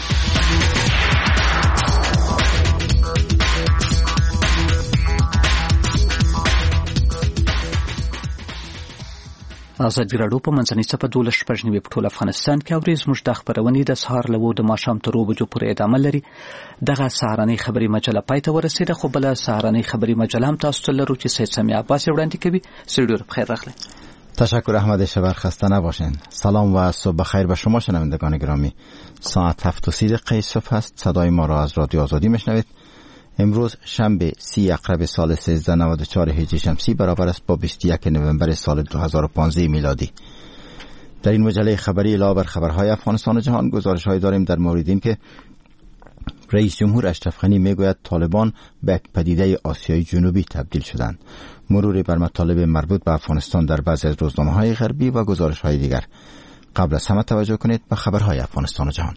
ازادي راډیو په منځنۍ صفحه دولس شپږ نوي په ټول افغانستان کې اوري. زموږ د خبرونې د سهار له وو د ماښام تر اوه بجو پورې ادامه لري. دغه سهارنۍ خبري مجله پای ته ورسېده، خو بله سهارنۍ خبري مجله هم تاسو ته لرو چې سید سمیع عباس وړاندې کوي. سیډور بخیر راغلی. تشکر احمد شبر، خسته نباشین. سلام و صبح بخیر به شما شنوندگان گرامی. ساعت هفت و سی دقیقه صبح است. صدای ما را از رادیو آزادی میشنوید. امروز شنبه سی اقرب سال سیزده نود و چهار هجری شمسی برابر است با بیست و یک نوامبر سال دو هزار و پانزده میلادی. در این مجله خبری علاوه بر خبرهای افغانستان و جهان گزارش‌هایی داریم در مورد این که رئیس جمهور اشرف غنی میگوید طالبان به یک پدیده آسیای جنوبی تبدیل شدند. مرور بر مطالب مربوط به افغانستان در بعضی از روزنامه‌های غربی و گزارش‌های دیگر. قبل از همه توجه کنید به خبرهای افغانستان و جهان.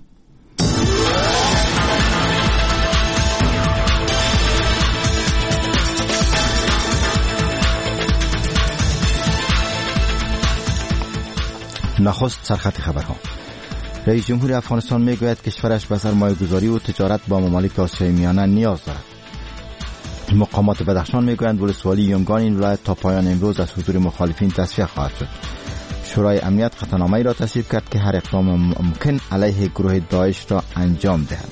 نخست سرخط خبرها. رئیس جمهور افغانستان میگوید کشورش به سرمایه‌گذاری و تجارت با ممالک آسیای میانه نیاز دارد. مقامات بدخشان میگویند ولسوالی یمگان این ولایت تا پایان امروز از حضور مخالفین تصفیه خواهد شد. شورای امنیت قطعنامه‌ای را تصویب کرد که هر اقدام ممکن علیه گروه داعش را انجام دهد.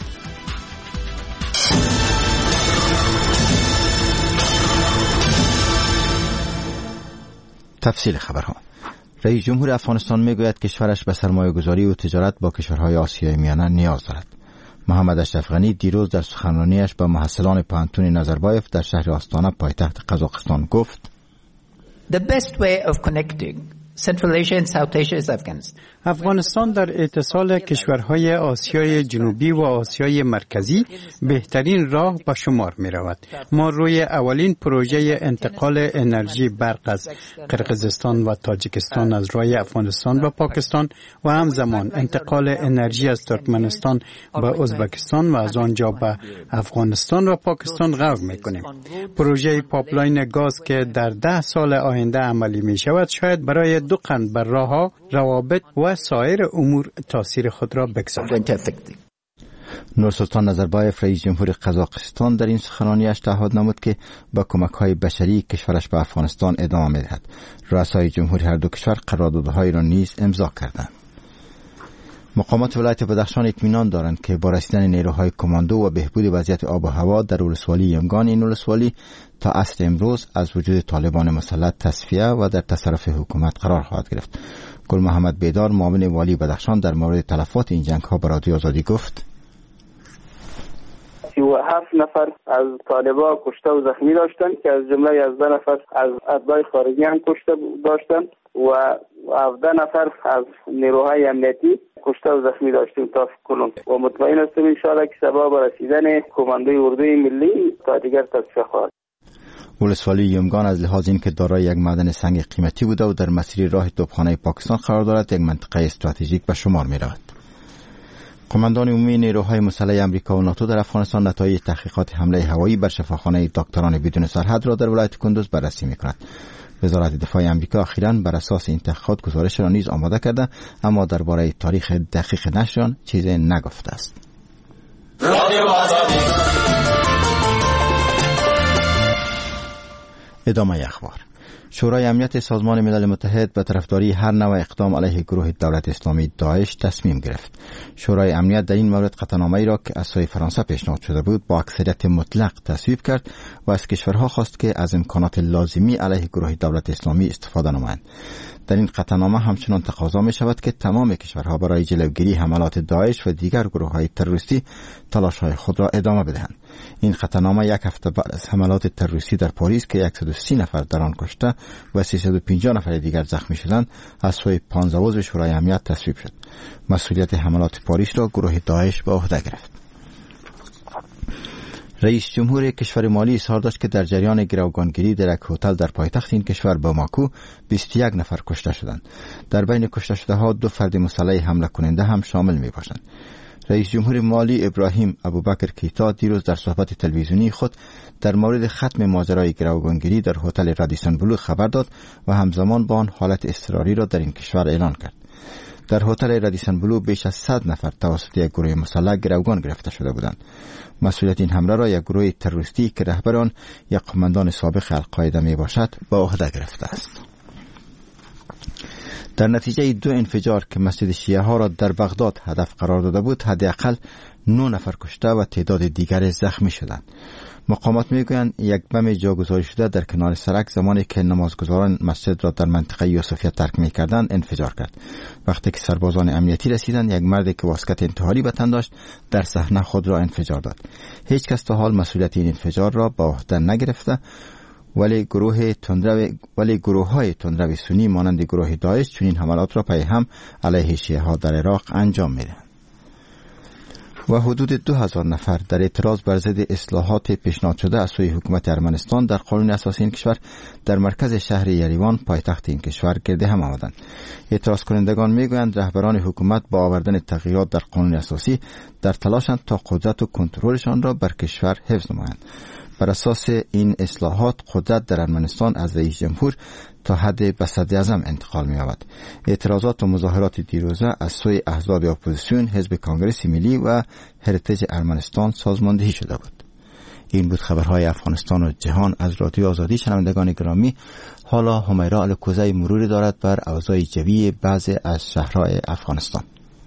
تفصیل خبرها. رئیس جمهور افغانستان میگوید کشورش به سرمایه‌گذاری و تجارت با کشورهای آسیای میانه نیاز دارد. محمد اشرف غنی دیروز در سخنرانیش با محصلان پوهنتون نظربایف در شهر آستانه پایتخت قزاقستان گفت: The best way of connecting Central Asia and South Asia is Afghanistan. افغانستان در اتصال کشورهای آسیای جنوبی و آسیای مرکزی بهترین راه به شمار می رود. ما روی اولین پروژه انتقال انرژی برق از قرقیزستان و تاجیکستان از راه افغانستان به پاکستان و همزمان انتقال انرژی از ترکمنستان به ازبکستان و از آنجا به افغانستان و پاکستان غور می کنیم. پروژه پاپلاین گاز که در ده سال آینده عملی می شود شاید برای دو قرن بر راهها، روابط و سایر امور تاثیر خود را بگذارد. نورسلطان نظربایف رئیس جمهور قزاقستان در این سخنرانیش تعهد نمود که با کمک‌های بشری کشورش به افغانستان ادامه می‌دهد. رؤسای جمهوری هر دو کشور قراردادهای را نیز امضا کردند. مقامات ولایت بدخشان اطمینان دارند که با رسیدن نیروهای کماندو و بهبود وضعیت آب و هوا در ولسوالی یمگان، این ولسوالی تا عصر امروز از وجود طالبان مسلط تصفیه و در تصرف حکومت قرار خواهد گرفت. گل محمد بیدار معاون والی بدخشان در مورد تلفات این جنگ ها به رادیو آزادی گفت: سی و هفت نفر از طالبان کشته و زخمی داشتند که از جمله یازده نفر از اتباع خارجی هم کشته داشتند و هفده نفر از نیروهای امنیتی کشته و زخمی داشتیم تا کنون و مطمئن هستیم ان شاءالله که سبب رسیدن کماندوی اردوی ملی تا دیگر تصفیه خواهد. ولسوالی یمگان از لحاظ اینکه دارای یک معدن سنگ قیمتی بوده و در مسیر راه توپخانه پاکستان قرار دارد، یک منطقه استراتژیک به شمار می رود. قماندان عمومی نیروهای مسلح آمریکا و ناتو در افغانستان نتایج تحقیقات حمله هوایی بر شفاخانه دکتران بدون سرحد را در ولایت کندوز بررسی می کند. وزارت دفاع آمریکا اخیراً بر اساس این تحقیقات گزارش را نیز آماده کرده، اما درباره تاریخ دقیق نشر چیزی نگفته است. ادامه اخبار. شورای امنیت سازمان ملل متحد به طرفداری هر نوع اقدام علیه گروه دولت اسلامی داعش تصمیم گرفت. شورای امنیت در این مورد قطعنامه‌ای را که از سوی فرانسه پیشنهاد شده بود با اکثریت مطلق تصویب کرد و از کشورها خواست که از امکانات لازمی علیه گروه دولت اسلامی استفاده نمایند. در این قطعنامه همچنان تقاضا می شود که تمام کشورها برای جلوگیری حملات داعش و دیگر گروه‌های تروریستی تلاش‌های خود را ادامه بدهند. این قطعنامه یک هفته بعد از حملات تروریستی در پاریس که صد و سی نفر در آن کشته و سیصد و پنجاه نفر دیگر زخمی شدند از سوی پانزده عضو شورای امنیت تصویب شد. مسئولیت حملات پاریس را گروه داعش به عهده گرفت. رئیس جمهور کشور مالی اظهار داشت که در جریان گروگانگیری در یک هتل در پایتخت این کشور باماکو بیست و یک نفر کشته شدند. در بین کشته شده ها دو فرد مسلح حمله کننده هم شامل می باشند. رئیس جمهور مالی ابراهیم ابوبکر کیتا دیروز در صحبت تلویزیونی خود در مورد ختم ماجرای گروگانگیری در هتل رادیسون بلو خبر داد و همزمان با آن حالت اضطراری را در این کشور اعلان کرد. در هتل رادیسون بلو بیش از صد نفر توسط یک گروه مسلح گروگان گرفته شده بودند. مسئولیت این حمله را یک گروه تروریستی که رهبر آن یک قماندان سابق القاعده می باشد به عهده گرفته است. در نتیجه دو انفجار که مسجد شیعه ها را در بغداد هدف قرار داده بود، حداقل نه نفر کشته و تعداد دیگر زخمی شدند. مقامات میگویند یک بم جاگذاری شده در کنار سرک زمانی که نمازگزاران مسجد را در منطقه یوسفیه ترک می‌کردند انفجار کرد. وقتی که سربازان امنیتی رسیدند، یک مردی که واسکت انتحاری به تن داشت در صحنه خود را انفجار داد. هیچ کس تا حال مسئولیت این انفجار را به عهده نگرفته، ولی گروه تندرو ولی گروه‌های تندرو سنی مانند گروه داعش چنین حملات را پی هم علیه شیعه ها در عراق انجام می‌دهند. و حدود دو هزار نفر در اعتراض بر ضد اصلاحات پیشنهاد شده از سوی حکومت ارمنستان در قانون اساسی این کشور در مرکز شهر یریوان پایتخت این کشور گرد هم آمدند. اعتراض کنندگان میگویند رهبران حکومت با آوردن تغییرات در قانون اساسی در تلاشند تا قدرت و کنترلشان را بر کشور حفظ نمایند. بر اساس این اصلاحات قدرت در ارمنستان از رئیس جمهور تا حد به صدر اعظم انتقال می یابد. اعتراضات و مظاهرات دیروزه از سوی احزاب اپوزیسیون، حزب کانگرس ملی و هریتیج ارمنستان سازماندهی شده بود. این بود خبرهای افغانستان و جهان از رادیو آزادی. شنوندگان گرامی، حالا همیرا الکوزی مروری دارد بر اوضاع جوی بعضی از شهرهای افغانستان.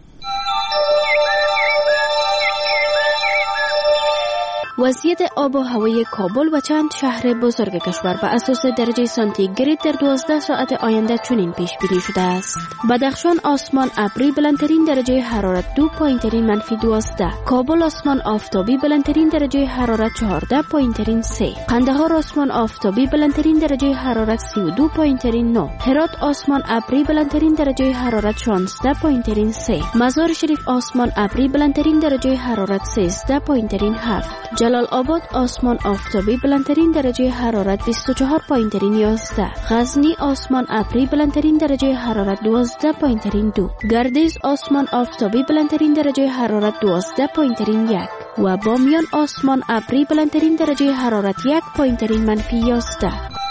وضعیت آب و هوای کابل و چند شهر بزرگ کشور به اساس درجه سانتیگراد در دوازده ساعت آینده چنین پیش بینی شده است. بدخشان آسمان ابری بلندترین درجه حرارت دو پایینترین منفی دوازده، کابل آسمان آفتابی بلندترین درجه حرارت چهارده پایینترین سه، قندهار آسمان آفتابی بلندترین درجه حرارت سی و دو پایینترین نه، هرات آسمان ابری بلندترین درجه حرارت شانزده پایینترین سه، مزار شریف آسمان ابری بلندترین درجه حرارت سیزده پایینترین هفت، جلال آباد آسمان آفتابی بلندترین درجه حرارت بیست و چهار پایینترین یازده، غزنی آسمان ابری بلندترین درجه حرارت دوازده پایینترین دو، گردیز آسمان آفتابی بلندترین درجه حرارت دوازده پایینترین یک و بامیان آسمان ابری بلندترین درجه حرارت یک پایینترین منفی یازده.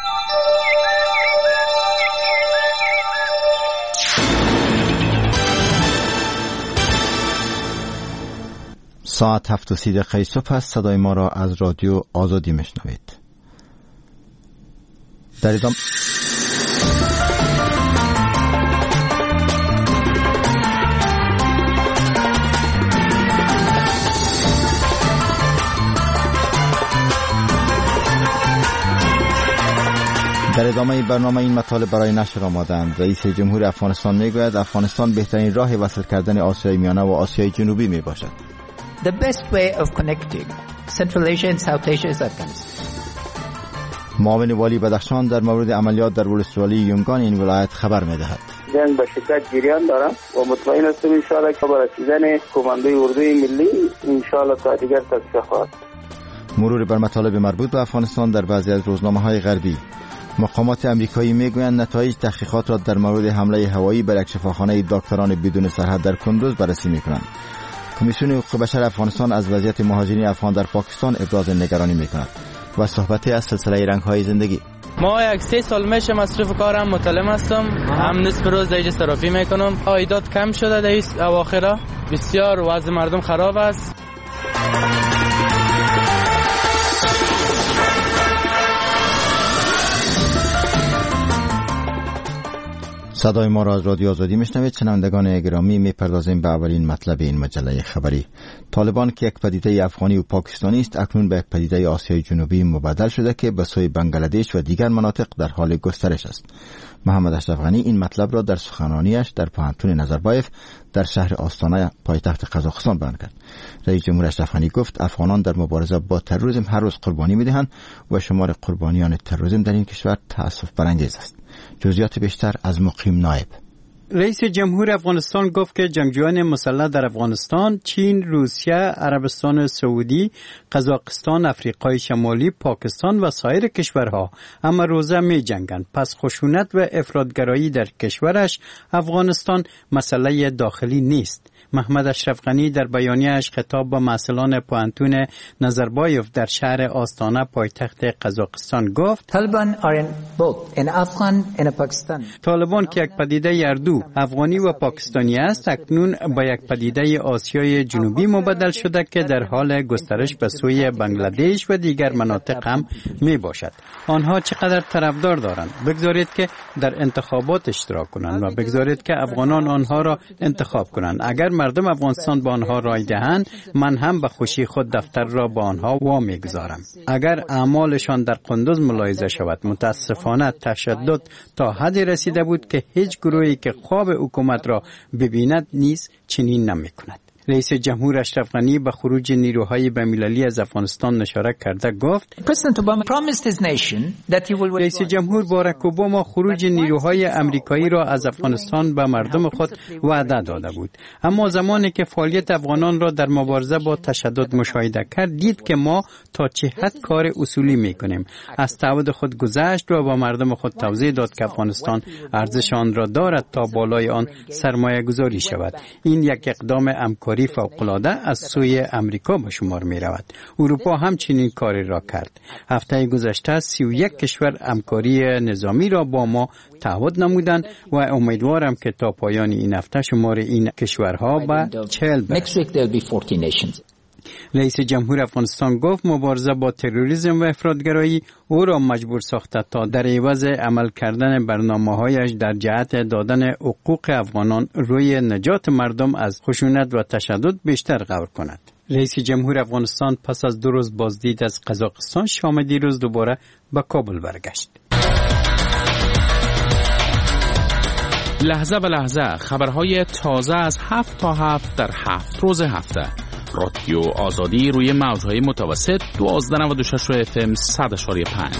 ساعت هفت و سی دقیقه صبح است. صدای ما را از رادیو آزادی میشنوید. در ادامه در ادامه برنامه این مطالب برای نشر آمدند. رئیس جمهور افغانستان میگوید افغانستان بهترین راه وصل کردن آسیای میانه و آسیای جنوبی می باشد. The best way of connecting Central Asia and South Asia is Afghanistan. معاون والی بدخشان در مورد عملیات در ولسوالی یونگان این ولایت خبر می‌دهد. جنگ به شدت جریان دارد و مطمئن هستم ان شاء الله که با رسیدن کماندوی اردوی ملی ان شاء الله تا دیگر تصفیه خواهد. مرور بر مطالب مربوط به افغانستان در بعضی از روزنامه‌های غربی. مقامات امریکایی میگویند نتایج تحقیقات را در مورد حمله هوایی بر یک شفاخانه دکتران بدون سرحد در کندوز بررسی می‌کنند. کمیسیون حقوق بشر افغانستان از وضعیت مهاجرین افغان در پاکستان ابراز نگرانی می‌کند و صحبتی از سلسله رنگ‌های زندگی. ما یک سه سال میشه مصرف کارم متلم هستم، هم نصف روز دیگه صرافی میکنم. عایدات کم شده در این اواخر، بسیار وضع مردم خراب است. صدای ما را از رادیو آزادی میشنوید. شنوندگان گرامی، میپردازیم به اولین مطلب این مجله خبری. طالبان که یک پدیده افغانی و پاکستانی است، اکنون به یک پدیده آسیای جنوبی مبدل شده که به سوی بنگلادش و دیگر مناطق در حال گسترش است. محمد اشرف غنی این مطلب را در سخنرانیش در پوهنتون نظربایف در شهر آستانه پایتخت قزاقستان بیان کرد. رئیس جمهور اشرف غنی گفت افغانان در مبارزه با تروریسم هر روز قربانی میدهند و شمار قربانیان تروریسم در این کشور تأسف برانگیز است. جزئیات بیشتر از مقیم نایب. رئیس جمهور افغانستان گفت که جنگجویان مسلح در افغانستان، چین، روسیه، عربستان سعودی، قزاقستان، افریقای شمالی، پاکستان و سایر کشورها اما روزه می جنگند. پس خشونت و افراطگرایی در کشورش افغانستان مسئله داخلی نیست. محمد اشرف غنی در بیانیه‌اش خطاب به مسئولان پوهنتون نظربایف در شهر آستانه پایتخت قزاقستان گفت: طالبان که یک پدیده اردو افغانی و پاکستانی است، اکنون به یک پدیده آسیای جنوبی مبدل شده که در حال گسترش به سوی بنگلادش و دیگر مناطق هم می باشد. آنها چقدر طرفدار دارند؟ بگذارید که در انتخابات اشتراک کنند و بگذارید که افغانان آنها را انتخاب کنند. اگر مردم افغانستان با آنها رای دهند، من هم به خوشی خود دفتر را با آنها وامی گذارم. اگر اعمالشان در قندوز ملاحظه شود، متاسفانه تشدد تا حدی رسیده بود که هیچ گروهی که خواب حکومت را ببیند نیز چنین نمی کند. رئیس جمهور اشرف غنی به خروج نیروهای بین‌المللی از افغانستان اشاره کرده گفت: رئیس جمهور باراک اوباما خروج نیروهای امریکایی را از افغانستان به مردم خود وعده داده بود، اما زمانی که فعالیت افغانان را در مبارزه با تشدد مشاهده کرد، دید که ما تا چه حد کار اصولی میکنیم. از تعهد خود گذشت و با مردم خود توضیح داد که افغانستان ارزش آن را دارد تا بالای آن سرمایه گذاری شود. این یک اقدام امکاری فوق‌العاده از سوی امریکا به شمار می رود. اروپا همچنین کاری را کرد. هفته گذشته سی و یک کشور همکاری نظامی را با ما تعهد نمودند و امیدوارم که تا پایان این هفته شمار این کشورها به چهل برسد. رئیس جمهور افغانستان گفت مبارزه با تروریسم و افراطگرایی او را مجبور ساخته تا در عوض عمل کردن برنامه‌هایش در جهت دادن حقوق افغانان روی نجات مردم از خشونت و تشدد بیشتر غور کند. رئیس جمهور افغانستان پس از دو روز بازدید از قزاقستان شام دیروز دوباره به کابل برگشت. لحظه به لحظه خبرهای تازه از هفت تا هفت در هفت روز هفته. رادیو آزادی روی موجهای متوسط دوازده نود و شش اف ام صد اشاری پنج.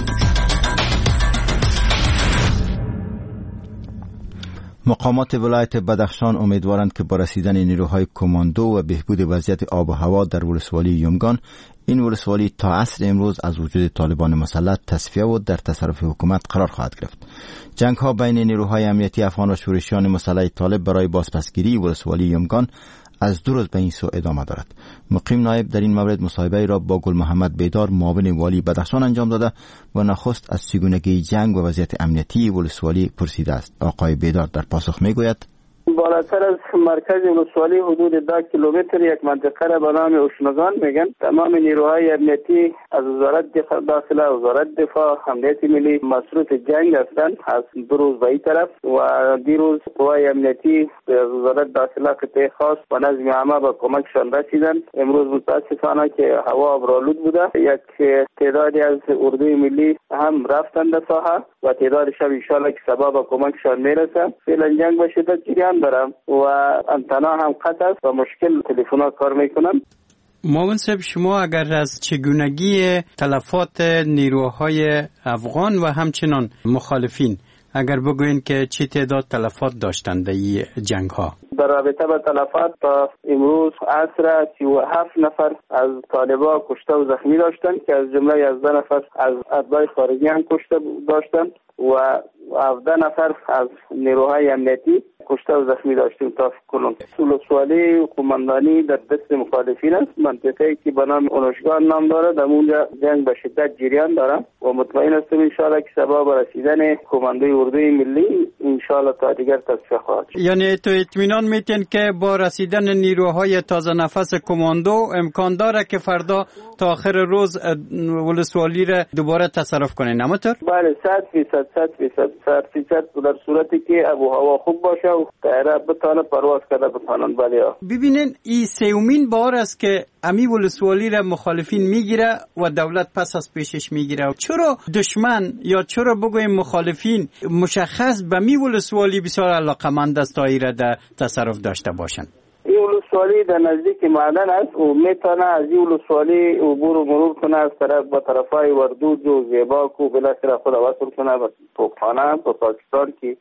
مقامات ولایت بدخشان امیدوارند که با رسیدن نیروهای کماندو و بهبود وضعیت آب و هوا در ولسوالی یمگان، این ولسوالی تا عصر امروز از وجود طالبان مسلح تصفیه و در تصرف حکومت قرار خواهد گرفت. جنگ ها بین نیروهای امنیتی افغان و شورشیان مسلح طالب برای بازپسگیری ولسوالی یمگان از دو روز به این سو ادامه دارد. مقیم نایب در این مورد مصاحبه را با گل محمد بیدار معاون والی بدخشان انجام داده و نخست از چگونگی جنگ و وضعیت امنیتی ولسوالی پرسیده است. آقای بیدار در پاسخ میگوید: بالاتر از مرکز ولسوالی حدود ده کیلومتر یک منطقه را به نام اوشنگان میگن. تمام نیروهای امنیتی از وزارت دفاع داخله، وزارت دفاع، امنیت ملی مصروف جنگ هستند از دو روز به این طرف و دیروز قوای امنیتی از وزارت داخله قطعه خاص و نظم عامه به کمکشان رسیدند. امروز متاسفانه که هوا ابرآلود بوده، یک تعدادی از اردوی ملی هم رفتند به ساحه و تعدادش هم ان شاء الله که سبب به کمکشان میرسه. فعلا جنگ به شدت جریان دارم و انتنا هم قطع است و مشکل تلفن‌ها کار میکنن. معاون صاحب، شما اگر از چگونگی تلفات نیروهای افغان و همچنان مخالفین اگر بگوین که چی تعداد تلفات داشتند در این جنگ ها؟ در رابطه با تلفات تا امروز عصر سی و هفت نفر از طالبان کشته و زخمی داشتند که از جمله یازده نفر از اتباع خارجی هم کشته داشتند و هفده نفر از نیروهای امنیتی کشته و زخمی داشتیم تا کنون. ولسوالی و قماندانی در دست مخالفین است. منطقه‌ای که به نام اونشگان نام داره، در اونجا جنگ به شدت جریان داره و مطمئن هستم ان شاء الله که سبب رسیدن کماندوی اردوی ملی ان شاء الله تا دیگر تصفیه خواهد شد. یعنی تو اطمینان میتین که با رسیدن نیروهای تازه نفس کماندو امکان داره که فردا تا آخر روز ولسوالی را دوباره تصرف کنین، همونطور؟ بله، صد فیصد صد فیصد صد فیصد در صورتی که آب و هوا خوب باشه و طیاره بتونه پرواز کرده بتونن. بله. ببینین این سومین بار است که امی ولسوالی را مخالفین میگیره و دولت پس از پیشش میگیره. چرا دشمن یا چرا بگویم مخالفین مشخص به می ولسوالی بسیار علاقمند است تا ایره در تصرف داشته باشن؟ این ولسوالی در نزدیک معدن است و میتونه از این ولسوالی عبور و مرور کنه از طرف به طرفای وردوج و زیباک و بالاخره خود وصل کنه به توپخانه به پاکستان که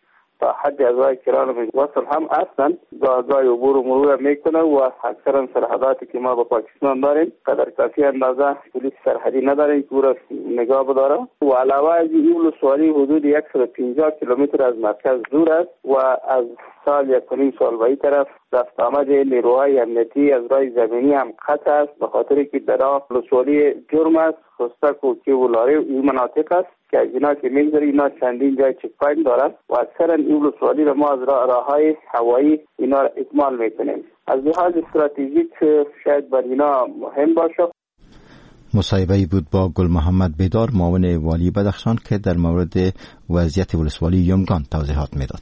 تا حد ازای کران وصل هم هستن، گاهگاه عبور و مرور میکنه و اکثرا سرحداتی که ما با پاکستان داریم قدر کافی اندازه پلیس سرحدی نداریم که او نگاه بداره و علاوه از این ولسوالی حدود صد و پنجاه کیلومتر از مرکز دور است و از سال یک و نیم سال به این طرف رفت آمد نیروهای امنیتی از راه زمینی هم قطع است، به خاطر که در ولسوالی جرم است، خستک و کیو و لاره این مناطق است که از اینا که میگذاری اینا چندین جای چک پوینت دارن و اکثرا این ولسوالی را ما از راههای هوایی اینا را اکمال میکنیم. از لحاظ استراتژیک شاید بر اینا مهم باشه. مصاحبه‌ای بود با گل محمد بیدار، معاون والی بدخشان، که در مورد وضعیت ولسوالی یمگان توضیحات میداد.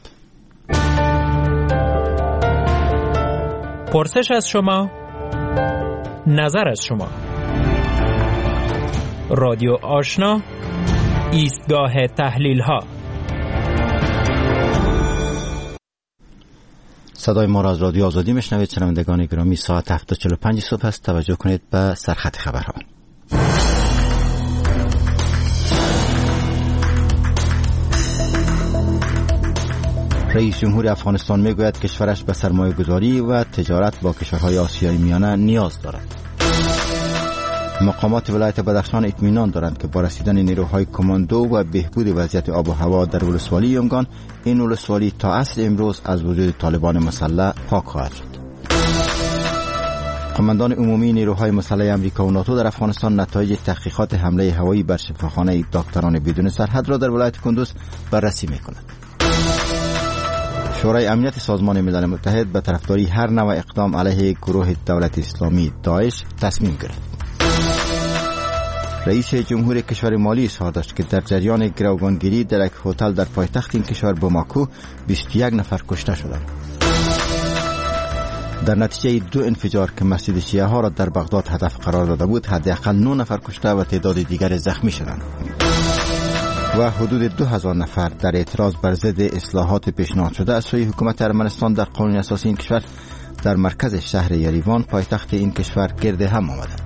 پرسش از شما، نظر از شما. رادیو آشنا، ایستگاه تحلیل ها. صدای ما را از رادیو آزادی میشنوید. شنوندگان گرامی، ساعت هفت و چهل و پنج صبح است. توجه کنید به سرخط خبرها. رئیس جمهور افغانستان میگوید کشورش به سرمایه گذاری و تجارت با کشورهای آسیای میانه نیاز دارد. مقامات ولایت بدخشان اطمینان دارند که با رسیدن نیروهای کماندو و بهبود وضعیت آب و هوا در ولسوالی یمگان، این ولسوالی تا عصر امروز از وجود طالبان مسلح پاک خواهد شد. قماندان عمومی نیروهای مسلح آمریکا و ناتو در افغانستان نتایج تحقیقات حمله هوایی بر شفاخانه دکتران بدون سرحد را در ولایت کندوز بررسی می‌کند. شورای امنیت سازمان ملل متحد به طرفداری هر نوع اقدام علیه گروه دولت اسلامی داعش تصمیم گرفت. رئیس جمهور کشور مالی اظهار داشت که در جریان گروگانگیری در یک هتل در پایتخت این کشور باماکو بیست و یک نفر کشته شدند. در نتیجه دو انفجار که مسجد شیعه ها را در بغداد هدف قرار داده بود، حداقل نه نفر کشته و تعداد دیگر زخمی شدند. و حدود دو هزار نفر در اعتراض بر ضد اصلاحات پیشنهاد شده از سوی حکومت ارمنستان در قانون اساسی این کشور در مرکز شهر یریوان، پایتخت این کشور، گرد هم آمدند.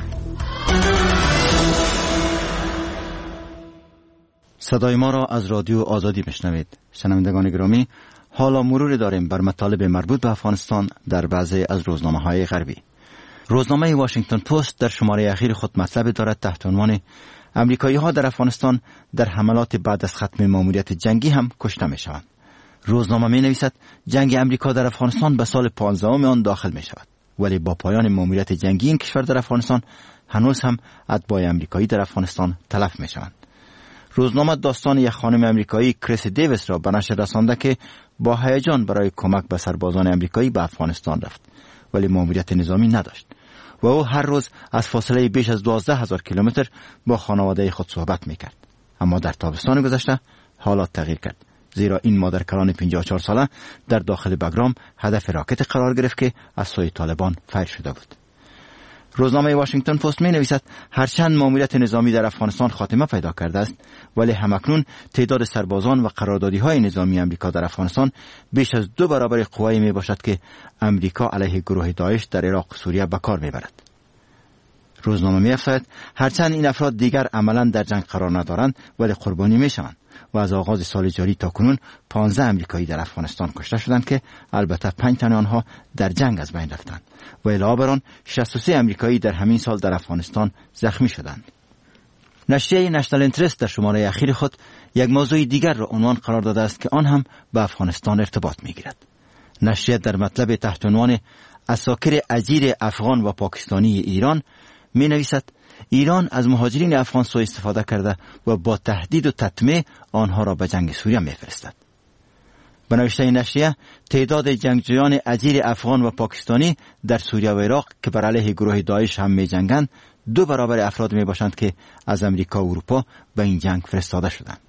صدای ما را از رادیو آزادی میشنوید. شنوندگان گرامی، حالا مروری داریم بر مطالب مربوط به افغانستان در بعضی از روزنامه‌های غربی. روزنامه واشنگتن پست در شماره اخیر خود مطلب دارد تحت عنوان امریکایی‌ها در افغانستان در حملات بعد از ختم ماموریت جنگی هم کشته می‌شوند. روزنامه می‌نویسد جنگ امریکا در افغانستان به سال پانزدهم آن داخل می‌شود، ولی با پایان ماموریت جنگی این کشور در افغانستان هنوز هم اتباع امریکایی در افغانستان تلف می‌شوند. روزنامه داستان یک خانم امریکایی کریس دیویس را به نشر رسانده که با هیجان برای کمک به سربازان امریکایی به افغانستان رفت، ولی ماموریت نظامی نداشت و او هر روز از فاصله بیش از دوازده هزار کیلومتر با خانواده خود صحبت میکرد. اما در تابستان گذشته حالات تغییر کرد، زیرا این مادرکلان پنجاه و چهار ساله در داخل بگرام هدف راکت قرار گرفت که از سوی طالبان فیر شده بود. روزنامه واشنگتن پست می نویسد هرچند ماموریت نظامی در افغانستان خاتمه پیدا کرده است، ولی همکنون تعداد سربازان و قراردادی های نظامی امریکا در افغانستان بیش از دو برابر قوایی می باشد که امریکا علیه گروه داعش در عراق و سوریه به کار می برد. روزنامه می افزاید هرچند این افراد دیگر عملا در جنگ قرار ندارند، ولی قربانی می شوند و از آغاز سال جاری تا کنون پانزده امریکایی در افغانستان کشته شدند که البته پنج تن آنها در جنگ از بین رفتند و علاوه بر آن شصت و سه امریکایی در همین سال در افغانستان زخمی شدند. نشریه نشنال اینترست در شماره اخیر خود یک موضوع دیگر را عنوان قرار داده است که آن هم به افغانستان ارتباط می‌گیرد. نشریه در مطلب تحت عنوان اساکر اجیر افغان و پاکستانی ایران می‌نویسد ایران از مهاجرین افغان سوء استفاده کرده و با تهدید و تطمیع آنها را به جنگ سوریه می‌فرستد. به نوشته نشریه تعداد جنگجویان اجیر افغان و پاکستانی در سوریه و عراق که بر علیه گروه داعش هم می‌جنگند دو برابر افراد میباشند که از امریکا و اروپا به این جنگ فرستاده شدند.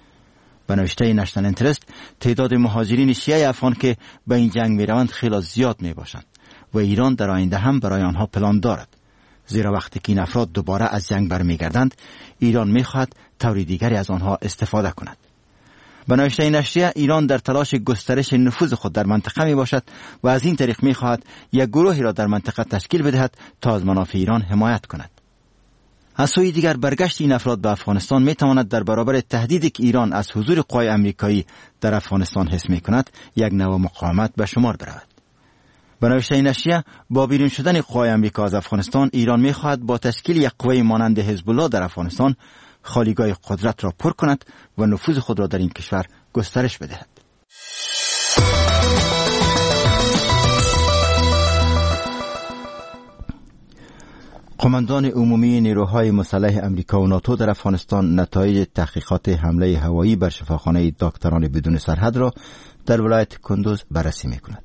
به نوشته نشنال اینترست تعداد مهاجرین شیعه افغان که به این جنگ میروند خیلی زیاد میباشند و ایران در آینده هم برای آنها پلان دارد، زیرا وقتی که این افراد دوباره از جنگ برمیگردند ایران میخواهد طور دیگری از آنها استفاده کند. به نوشته نشریه ایران در تلاش گسترش نفوذ خود در منطقه می باشد و از این طریق می خواهد یک گروهی را در منطقه تشکیل بدهد تا از منافع ایران حمایت کند. از سوی دیگر برگشت این افراد به افغانستان می تواند در برابر تهدیدی که ایران از حضور قوای آمریکایی در افغانستان حس می کند یک نوع مقاومت به شمار برود. به نوشته نشریه، با بیرون شدن قوای آمریکا از افغانستان، ایران می خواهد با تشکیل یک قوه مانند حزب الله در افغانستان خالیگاه قدرت را پر کند و نفوذ خود را در این کشور گسترش بدهد. قماندان عمومی نیروهای مسلح امریکا و ناتو در افغانستان نتایج تحقیقات حمله هوایی بر شفاخانه دکتران بدون سرحد را در ولایت کندوز بررسی می‌کند.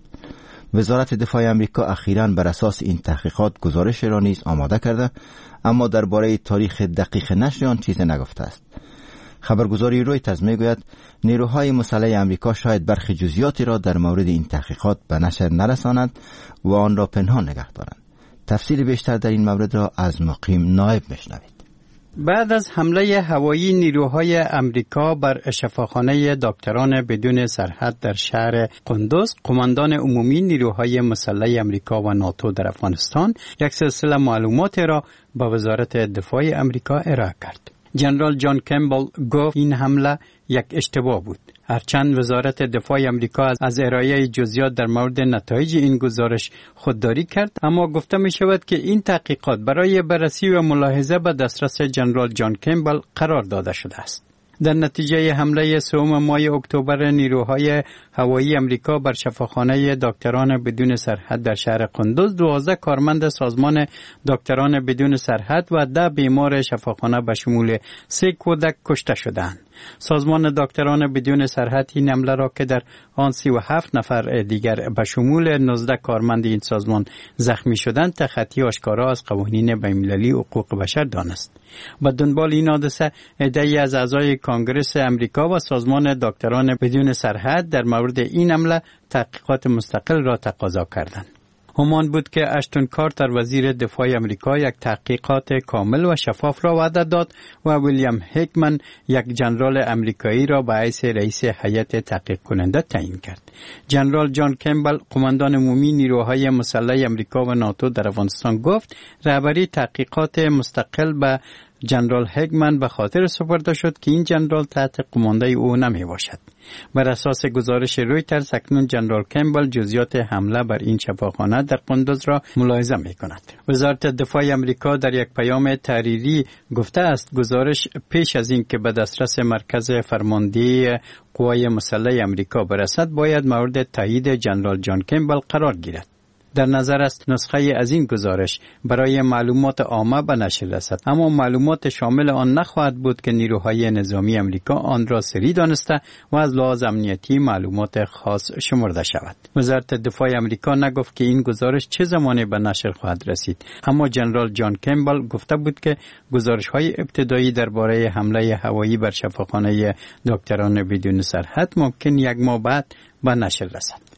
وزارت دفاع امریکا اخیراً بر اساس این تحقیقات گزارش را نیز آماده کرده، اما درباره تاریخ دقیق نشر آن چیزی نگفته است. خبرگزاری رویترز میگوید نیروهای مسلح امریکا شاید برخی جزئیاتی را در مورد این تحقیقات به نشر نرسانند و آن را پنهان نگه دارند. تفصیل بیشتر در این مورد را از مقیم نایب میشنوید. بعد از حمله هوایی نیروهای امریکا بر شفاخانه دکتران بدون سرحد در شهر قندوز، قماندان عمومی نیروهای مسلح امریکا و ناتو در افغانستان یک سلسله معلومات را به وزارت دفاع امریکا ارائه کرد. جنرال جان کمبل گفت این حمله یک اشتباه بود. هرچند وزارت دفاع امریکا از ارائه جزئیات در مورد نتایج این گزارش خودداری کرد، اما گفته می شود که این تحقیقات برای بررسی و ملاحظه به دسترس جنرال جان کمبل قرار داده شده است. در نتیجه حمله سوم ماه اکتبر نیروهای هوایی امریکا بر شفاخانه دکتران بدون سرحد در شهر قندوز، دوازده کارمند سازمان دکتران بدون سرحد و ده بیمار شفاخانه به شمول سه کودک کشته شدند. سازمان دکتران بدون سرحد این حمله را که در آن سی و هفت نفر دیگر به شمول نوزده کارمند این سازمان زخمی شدند تخطی آشکارا از قوانین بین‌المللی حقوق بشر دانست. با دنبال این حادثه عده‌ای از اعضای کانگرس امریکا و سازمان دکتران بدون سرحد در مورد این حمله تحقیقات مستقل را تقاضا کردند. همان بود که اشتون کارتر وزیر دفاع امریکا یک تحقیقات کامل و شفاف را وعده داد و ویلیام هیکمن یک جنرال امریکایی را به حیث رئیس هیئت تحقیق کننده تعیین کرد. جنرال جان کمبل، قماندان عمومی نیروهای مسلح امریکا و ناتو در افغانستان، گفت رهبری تحقیقات مستقل به جنرال هیکمن به خاطر سپرده شد که این جنرال تحت قمانده او نمی باشد. بر اساس گزارش رویترز اکنون جنرال کمبل جزئیات حمله بر این شفاخانه در قندوز را ملاحظه می کند. وزارت دفاع امریکا در یک پیام تحریری گفته است گزارش پیش از این که به دسترس مرکز فرماندهی قوای مسلح امریکا برسد باید مورد تایید جنرال جان کمبل قرار گیرد. در نظر است نسخه از این گزارش برای معلومات عامه به نشر رسد، اما معلومات شامل آن نخواهد بود که نیروهای نظامی امریکا آن را سری دانسته و از لحاظ امنیتی معلومات خاص شمرده شود. وزارت دفاع امریکا نگفت که این گزارش چه زمانی به نشر خواهد رسید، اما جنرال جان کمبل گفته بود که گزارش‌های ابتدایی درباره حمله هوایی بر شفاخانه دکتران بدون سرحد ممکن یک ماه بعد به نشر رسد.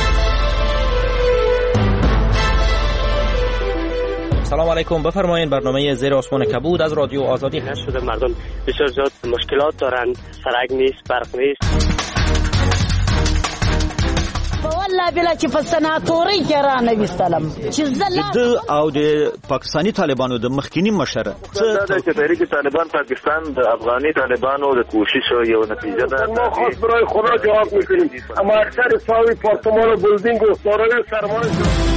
سلام علیکم، بفرمایید. برنامه زیر آسمان کبود از رادیو آزادی هست. شده مردم بسیار زیاد مشکلات دارن، سرک نیست، برق نیست. والله بلا چې په سناتوري کې را نه وستلم چې زله د او د پاکستانی طالبانو د مخکینی مشره څه چې تحریک طالبان پاکستان د افغاني طالبانو د کوشش یو نتیجه ده. ما خاص برای خدا جواب میکنیم، اما اکثر ساوی پارتمان و بلدینگ و سارای سرمایه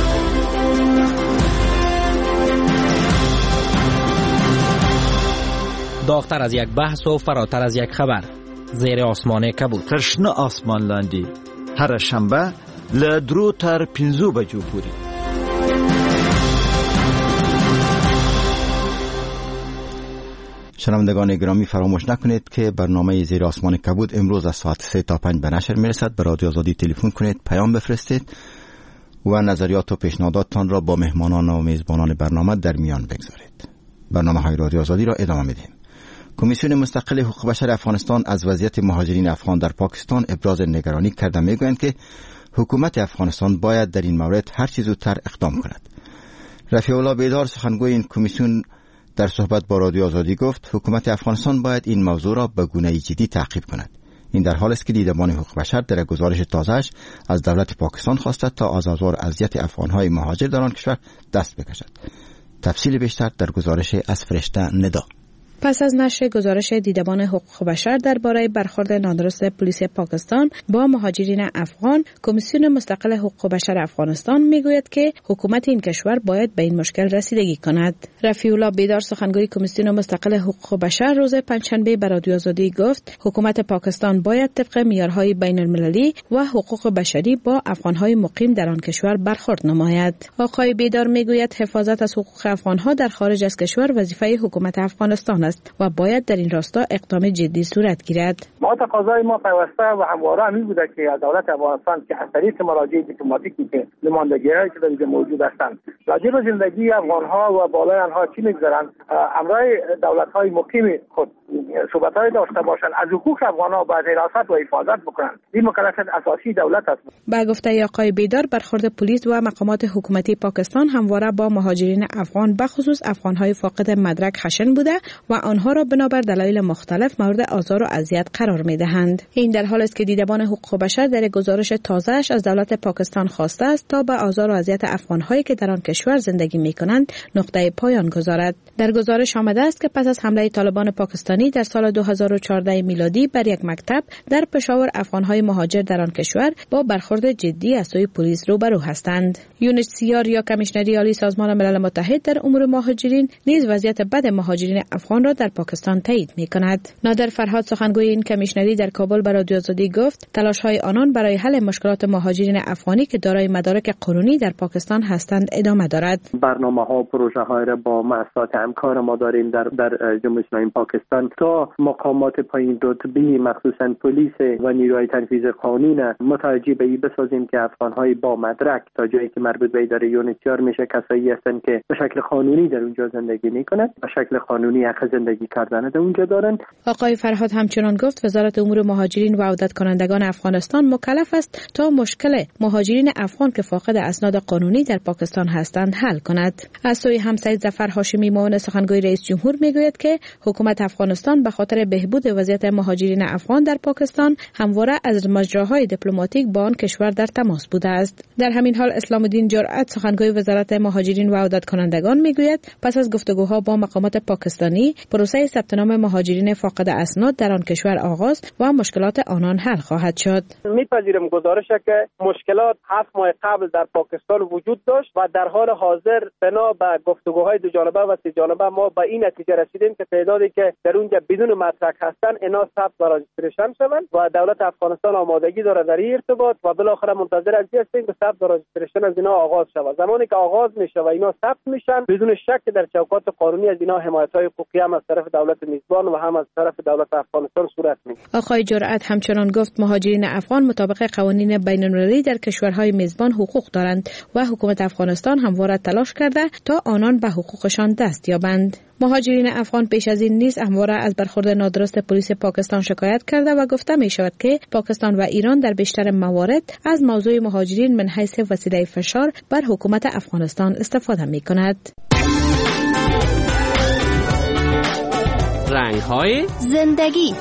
داغتر از یک بحث و فراتر از یک خبر. زیر آسمان کبود. ترشنه آسمان لاندی. هر شنبه له درو تر پنځو بجو پورې. شنوندگان گرامی، فراموش نکنید که برنامه زیر آسمان کبود امروز از ساعت سه تا پنج به نشر میرسد. به رادیو آزادی تلفن کنید، پیام بفرستید و نظریات و پیشنهاداتتان را با مهمانان و میزبانان برنامه در میان بگذارید. برنامه های رادیو آزادی را ادامه میدیم. کمیسیون مستقل حقوق بشر افغانستان از وضعیت مهاجرین افغان در پاکستان ابراز نگرانی کرده، میگویند که حکومت افغانستان باید در این مورد هر چه زودتر اقدام کند. رفیع الله بیدار، سخنگوی این کمیسیون، در صحبت با رادیو آزادی گفت حکومت افغانستان باید این موضوع را به گونه جدی تعقیب کند. این در حالی است که دیدبان حقوق بشر در گزارش تازه‌اش از دولت پاکستان خواسته تا از آزار اذیت افغان‌های مهاجر در آن کشور دست بکشد. تفصیل بیشتر در گزارش از فرشته ندا. پس از نشر گزارش دیدبان حقوق بشر درباره برخورد نادرست پلیس پاکستان با مهاجرین افغان، کمیسیون مستقل حقوق بشر افغانستان میگوید که حکومت این کشور باید به این مشکل رسیدگی کند. رفیع الله بیدار، سخنگوی کمیسیون مستقل حقوق بشر، روز پنجشنبه به رادیو آزادی گفت حکومت پاکستان باید طبق معیارهای بین المللی و حقوق بشری با افغانهای مقیم در آن کشور برخورد نماید. آقای بیدار میگوید حفاظت از حقوق افغانها در خارج از کشور وظیفه حکومت افغانستان است و باید در این راستا اقدام جدی صورت گیرد. ما تقاضای ما پیوسته و همواره همین بوده که دولت افغانستان که از طریق مراجع دیپلماتیکی که نمایندگی‌هایی که در اینجا موجود هستند راجع به زندگی افغان‌ها و بالای آنها چی می‌گذارند، امرای دولت‌های مقیم خود صحبت‌های داشته باشند، از حقوق افغان‌ها با حراست و حفاظت بکنند. این مکلفیت اساسی دولت است. با گفته آقای بیدار، برخورد پلیس و مقامات حکومتی پاکستان همواره با مهاجرین افغان به خصوص افغان‌های فاقد مدرک خشن بوده و آنها را بنابر دلایل مختلف مورد آزار و اذیت قرار می‌دهند. این در حالی است که دیدبان حقوق بشر در گزارش تازه‌اش از دولت پاکستان خواسته است تا به آزار و اذیت افغان‌هایی که در آن کشور زندگی می‌کنند نقطه پایان گذارد. در گزارش آمده است که پس از حمله طالبان پاکستانی در سال دو هزار و چهارده میلادی بر یک مکتب در پشاور، افغان‌های مهاجر در آن کشور با برخورد جدی از سوی پلیس روبرو هستند. یونیسیار یا کمیشنری عالی سازمان ملل متحد در امور مهاجرین نیز وضعیت بد مهاجرین افغان را در پاکستان تایید می‌کند. نادر فرهاد، سخنگوی این کمیشنری، در کابل به رادیو آزادی گفت تلاش‌های آنان برای حل مشکلات مهاجرین افغانی که دارای مدارک قانونی در پاکستان هستند ادامه دارد. برنامه‌ها و پروژه‌های را با مؤسسات همکار ما داریم در در جمهوری اسلامی پاکستان تا مقامات پایین رتبه مخصوصاً پلیس و نیروهای تنفیذ قانون متوجه به این بسازیم که افغان‌های با مدرک تا جایی که مربوط به اداره یونیسیار میشه کسایی هستند که به شکل قانونی در اونجا زندگی می‌کنند، به شکل قانونی حق زندگی کردن در اونجا دارند. آقای فرهاد همچنان گفت وزارت امور مهاجرین و عودت کنندگان افغانستان مکلف است تا مشکل مهاجرین افغان که فاقد اسناد قانونی در پاکستان هستند حل کند. از سوی هم سید ظفر هاشمی، معاون سخنگوی رئیس جمهور، میگوید که حکومت افغانستان به خاطر بهبود وضعیت مهاجرین افغان در پاکستان همواره از مجراهای دیپلماتیک با آن کشور در تماس بوده است. در همین حال اسلام الدین جرأت، سخنگوی وزارت مهاجرین و عودت کنندگان، میگوید پس از گفتگوها با مقامات پاکستانی پروسه ثبت نام مهاجرین فاقد اسناد در آن کشور آغاز و مشکلات آنان حل خواهد شد. میپذیرم گزارش که مشکلات هفت ماه قبل در پاکستان وجود داشت و در حال حاضر بنا به گفتگوهای دو جانبه و سه جانبه ما به این نتیجه رسیدیم که تعدادی که در اونجا بدون مدرک هستند اینا ثبت و راجستریشن شوند و دولت افغانستان آمادگی داره در این ارتباط و بالاخره منتظر هستیم که ثبت و راجستریشن از اینا آغاز شود. زمانی که آغاز میشه و اینا ثبت میشن بدون شک در چوکات قانونی از اینا حمایت‌های حقوقی هم از طرف دولت میزبان و هم از طرف دولت افغانستان صورت میگیرد. آقای جرأت همچنان گفت مهاجرین افغان مطابق قوانین بین‌المللی در کشورهای میزبان حقوق دارند و حکومت افغانستان همواره تلاش کرده تا آنان به حقوقشان دست یابند. مهاجرین افغان پیش از این نیز همواره از برخورد نادرست پلیس پاکستان شکایت کرده و گفته می شود که پاکستان و ایران در بیشتر موارد از موضوع مهاجرین من حیث وسیله فشار بر حکومت افغانستان استفاده می کند. رنگ‌های زندگی.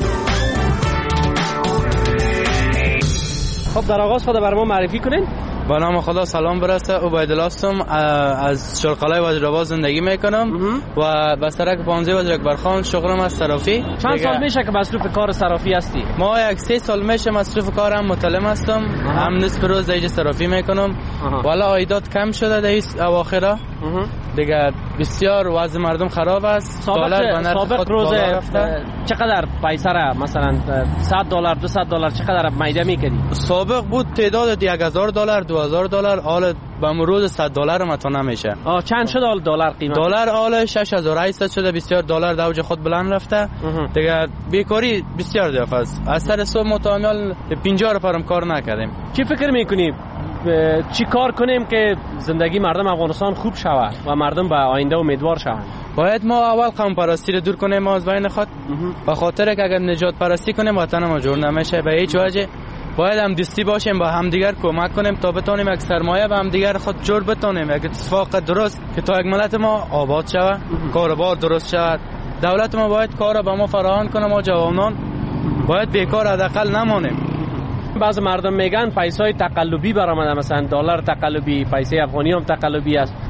خب در آغاز خود بر ما معرفی کنین. با نام خدا سلام برسه. عبیدالله هستم، از شرقلای وزیرآباد زندگی میکنم و به سرک پانزده وزیر اکبرخان شغلم از صرافی. چند سال میشه که مصروف کار صرافی هستی؟ ما یک سه سال میشه مصروف کارم، متعلم هستم. هم نصف روز دیگه صرافی میکنم. والا عایدات کم شده در این اواخر دیگه، بسیار وضع مردم خراب است. دلار سابق روز چقدر پیسه را مثلا صد دلار دویست دلار چقدر میده میکردی؟ سابق بود تعداد یک هزار دلار دو هزار دلار، حالا به مرور صد دلار متو نمیشه. آه چند شد دلار قیمت؟ دلار حالا شش هزار و هشتصد شده، بسیار دلار در اوج خود بلند رفته دیگه. بیکاری بسیار ضعف است. از سر صبح متعامل پنجاه روپرم کار نکردیم. چی فکر میکنی چی کار کنیم که زندگی مردم افغانستان خوب شود و مردم به آینده امیدوار شوند؟ باید ما اول قوم پرستی رو دور کنیم از بین خود، به خاطر که اگر نجات پرستی کنیم وطن ما جور نمیشه به هیچ وجه. باید هم دستی باشیم، با همدیگر کمک کنیم تا بتونیم یک سرمایه به همدیگر خود جور بتونیم، یک اتفاق درست که تا یک ملت ما آباد شود، کاروبار درست شود. دولت ما باید کار به ما فراهم کنه، ما جوانان باید بیکار حداقل نمانیم. بعض مردم میگن پیسای تقلبی برآمده، مثلا دلار تقلبی، پیسه افغانی هم تقلبی است.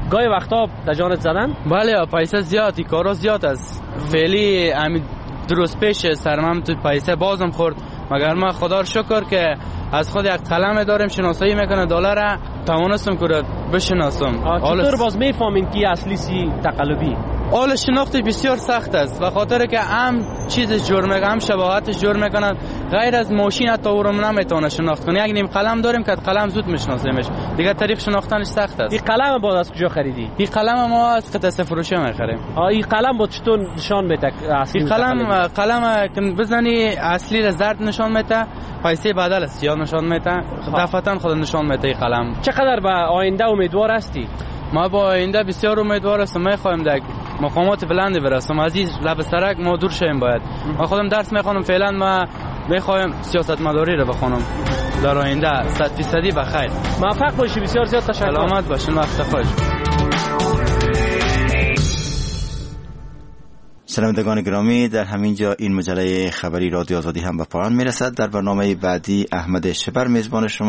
گاهی وقتا در جانت زدن؟ بله پیسه زیادی کارا زیاد است. فعلی همین درست پیش سرمم تو پیسه بازم خورد، مگر ما خدا رو شکر که از خود یک قلم داریم شناسایی میکنه دلار توانستم که بشناسم. چطور باز میفهمین که اصلی سی تقلبی؟ آل شناخت بسیار سخت است و خاطر که هم چیز جور میکنه هم شباهتش جور میکنن، غیر از ماشین حتی او رو نمیتونه شناخت کنه. یک نیم قلم داریم که قلم زود میشناسیمش، دیگه طریق شناختنش سخت است. این قلم باز از کجا خریدی؟ این قلم ما از قطعه فروشی میخریم. این قلم با چطور نشان میده اصلی؟ این قلم قلم که بزنی اصلی را زرد نشان میده، پیسه بدل است یا نشان میده، دفعتا خود نشان میده. این قلم چقدر به آینده امیدوار هستی؟ ما با آینده بسیار امیدوار هستم. میخوایم در مقامات بلندی برسم، از این لب سرک ما دور شیم. باید ما خودم درس میخوانم، فعلا ما میخوایم سیاست مداری رو بخونم در آینده صد فیصدی بخیر. موفق باشی. بسیار زیاد تشکر. سلامت باشین. وقت خوش. شنوندگان گرامی، در همین جا این مجله خبری رادیو آزادی هم به پایان میرسد. در برنامه بعدی احمد شبر میزبان شما